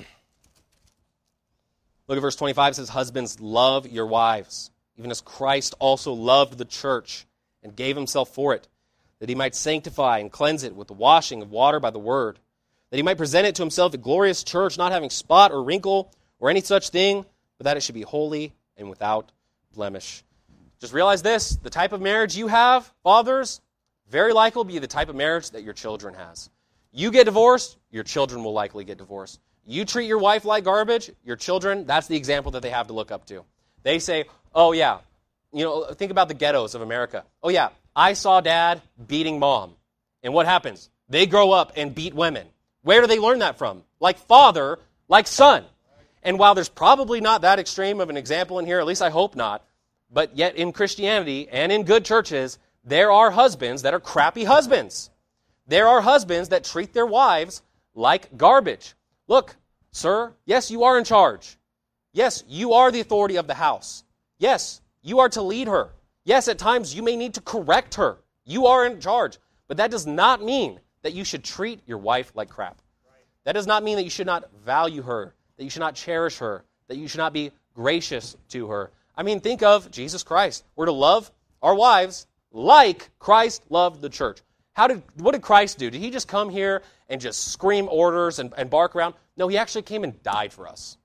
at verse twenty-five. It says, husbands, love your wives, even as Christ also loved the church and gave himself for it, that he might sanctify and cleanse it with the washing of water by the word, that he might present it to himself a glorious church, not having spot or wrinkle or any such thing, but that it should be holy and without blemish. Just realize this, the type of marriage you have, fathers, very likely will be the type of marriage that your children has. You get divorced, your children will likely get divorced. You treat your wife like garbage, your children, that's the example that they have to look up to. They say, oh yeah, you know, think about the ghettos of America. Oh yeah, I saw dad beating mom. And what happens? They grow up and beat women. Where do they learn that from? Like father, like son. And while there's probably not that extreme of an example in here, at least I hope not, but yet in Christianity and in good churches, there are husbands that are crappy husbands. There are husbands that treat their wives like garbage. Look, sir, yes, you are in charge. Yes, you are the authority of the house. Yes, you are to lead her. Yes, at times you may need to correct her. You are in charge. But that does not mean that you should treat your wife like crap. That does not mean that you should not value her, that you should not cherish her, that you should not be gracious to her. I mean, think of Jesus Christ. We're to love our wives like Christ loved the church. How did, what did Christ do? Did he just come here and just scream orders and, and bark around? No, he actually came and died for us.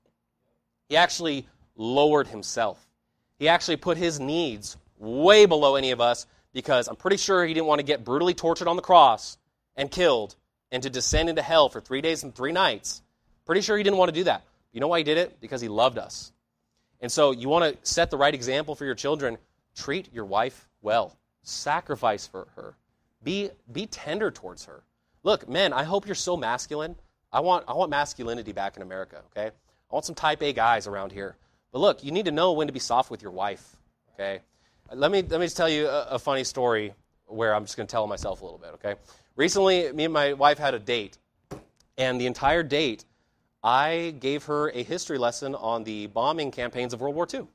He actually lowered himself. He actually put his needs way below any of us because I'm pretty sure he didn't want to get brutally tortured on the cross and killed and to descend into hell for three days and three nights. Pretty sure he didn't want to do that. You know why he did it? Because he loved us. And so you want to set the right example for your children. Treat your wife well. Sacrifice for her. Be be tender towards her. Look, men, I hope you're so masculine. I want I want masculinity back in America, okay? I want some type A guys around here. But look, you need to know when to be soft with your wife, okay? Let me let me just tell you a, a funny story where I'm just going to tell myself a little bit, okay? Recently, me and my wife had a date, and the entire date, I gave her a history lesson on the bombing campaigns of World War Two.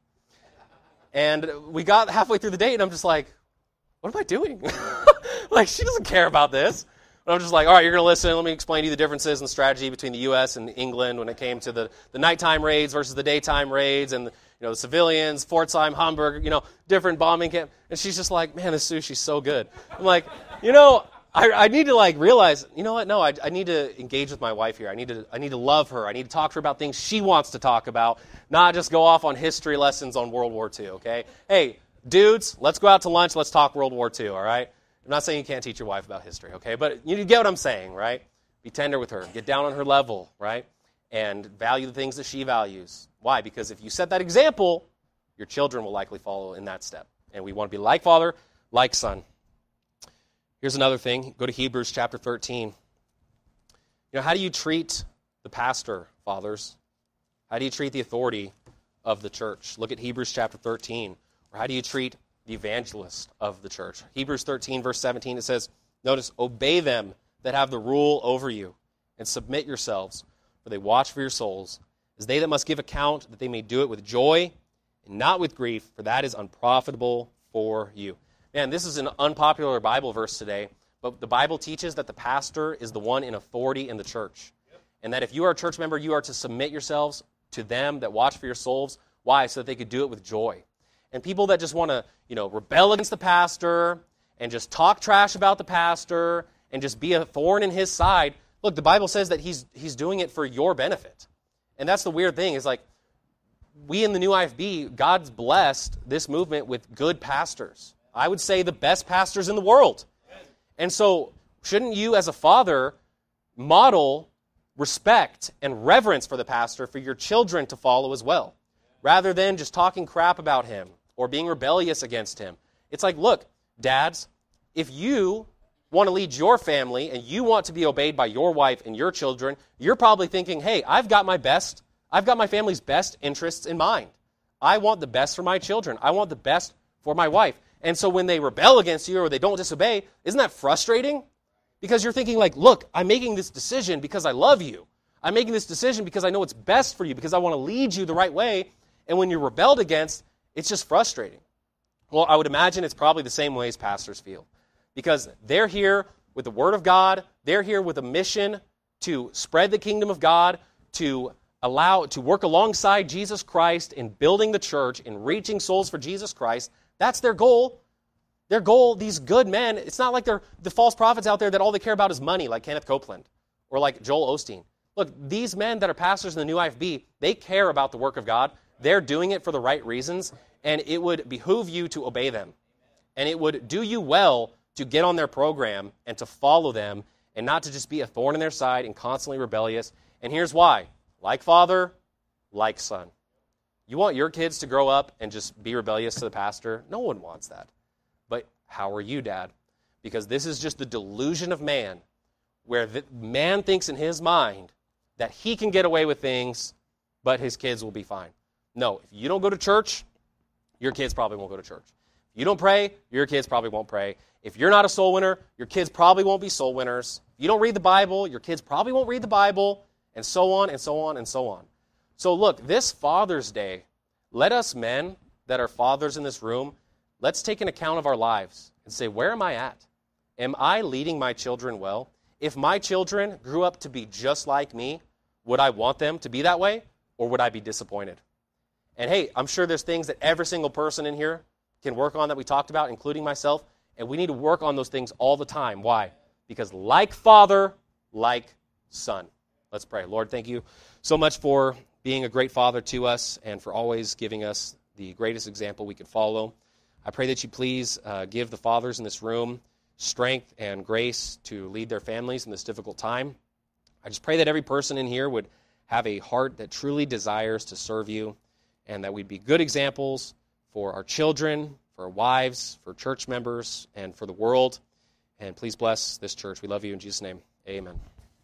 And we got halfway through the date, and I'm just like, what am I doing? Like, she doesn't care about this. But I'm just like, all right, you're going to listen. Let me explain to you the differences in strategy between the U S and England when it came to the, the nighttime raids versus the daytime raids and, you know, the civilians, Pforzheim, Hamburg, you know, different bombing camp. And she's just like, man, this sushi's so good. I'm like, you know, I, I need to, like, realize, you know what? No, I, I need to engage with my wife here. I need to I need to love her. I need to talk to her about things she wants to talk about, not just go off on history lessons on World War Two, okay? Hey, dudes, let's go out to lunch. Let's talk World War Two, all right? I'm not saying you can't teach your wife about history, okay? But you get what I'm saying, right? Be tender with her. Get down on her level, right? And value the things that she values. Why? Because if you set that example, your children will likely follow in that step. And we want to be like father, like son. Here's another thing. Go to Hebrews chapter thirteen. You know, how do you treat the pastor, fathers? How do you treat the authority of the church? Look at Hebrews chapter thirteen. Or how do you treat the evangelist of the church? Hebrews thirteen, verse seventeen, it says, notice, obey them that have the rule over you, and submit yourselves, for they watch for your souls, as they that must give account, that they may do it with joy and not with grief, for that is unprofitable for you. Man, this is an unpopular Bible verse today, but the Bible teaches that the pastor is the one in authority in the church. Yep. And that if you are a church member, you are to submit yourselves to them that watch for your souls. Why? So that they could do it with joy. And people that just want to, you know, rebel against the pastor and just talk trash about the pastor and just be a thorn in his side, look, the Bible says that he's he's doing it for your benefit. And that's the weird thing, is like, we in the New I F B, God's blessed this movement with good pastors. I would say the best pastors in the world. And so, shouldn't you as a father model respect and reverence for the pastor for your children to follow as well, rather than just talking crap about him or being rebellious against him? It's like, look, dads, if you want to lead your family and you want to be obeyed by your wife and your children, you're probably thinking, hey, I've got my best, I've got my family's best interests in mind. I want the best for my children. I want the best for my wife. And so when they rebel against you or they don't disobey, isn't that frustrating? Because you're thinking like, look, I'm making this decision because I love you. I'm making this decision because I know it's best for you, because I want to lead you the right way. And when you're rebelled against, it's just frustrating. Well, I would imagine it's probably the same way as pastors feel. Because they're here with the Word of God. They're here with a mission to spread the kingdom of God, to allow, to work alongside Jesus Christ in building the church, in reaching souls for Jesus Christ. That's their goal. Their goal, these good men, it's not like they're the false prophets out there that all they care about is money, like Kenneth Copeland or like Joel Osteen. Look, these men that are pastors in the New I F B, they care about the work of God. They're doing it for the right reasons, and it would behoove you to obey them. And it would do you well to get on their program and to follow them and not to just be a thorn in their side and constantly rebellious. And here's why. Like father, like son. You want your kids to grow up and just be rebellious to the pastor? No one wants that. But how are you, Dad? Because this is just the delusion of man, where the man thinks in his mind that he can get away with things, but his kids will be fine. No, if you don't go to church, your kids probably won't go to church. If you don't pray, your kids probably won't pray. If you're not a soul winner, your kids probably won't be soul winners. If you don't read the Bible, your kids probably won't read the Bible, and so on and so on and so on. So look, this Father's Day, let us men that are fathers in this room, let's take an account of our lives and say, where am I at? Am I leading my children well? If my children grew up to be just like me, would I want them to be that way, or would I be disappointed? And hey, I'm sure there's things that every single person in here can work on that we talked about, including myself, and we need to work on those things all the time. Why? Because like father, like son. Let's pray. Lord, thank you so much for being a great father to us and for always giving us the greatest example we could follow. I pray that you please uh, give the fathers in this room strength and grace to lead their families in this difficult time. I just pray that every person in here would have a heart that truly desires to serve you, and that we'd be good examples for our children, for our wives, for church members, and for the world. And please bless this church. We love you in Jesus' name. Amen.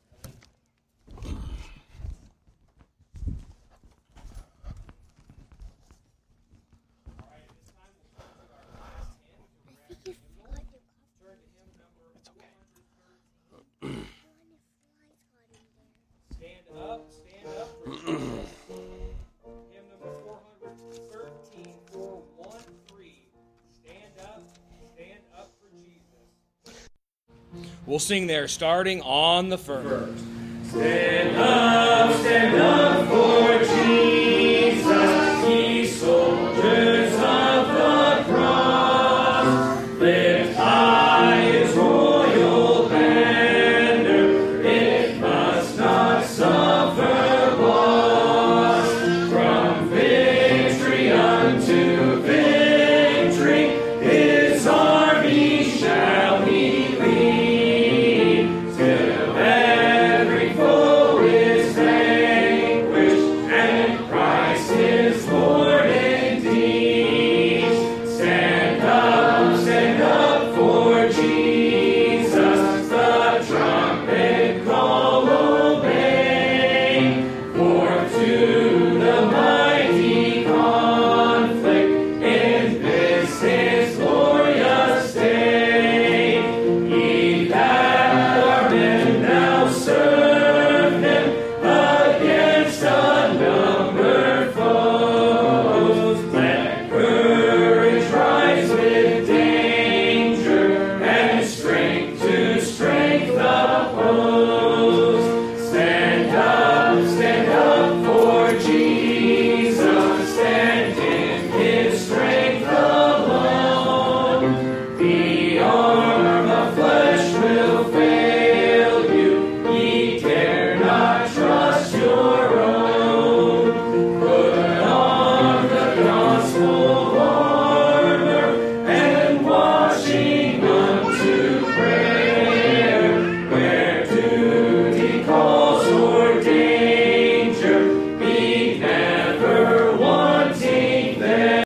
We'll sing there starting on the first. Stand up, stand up for Jesus.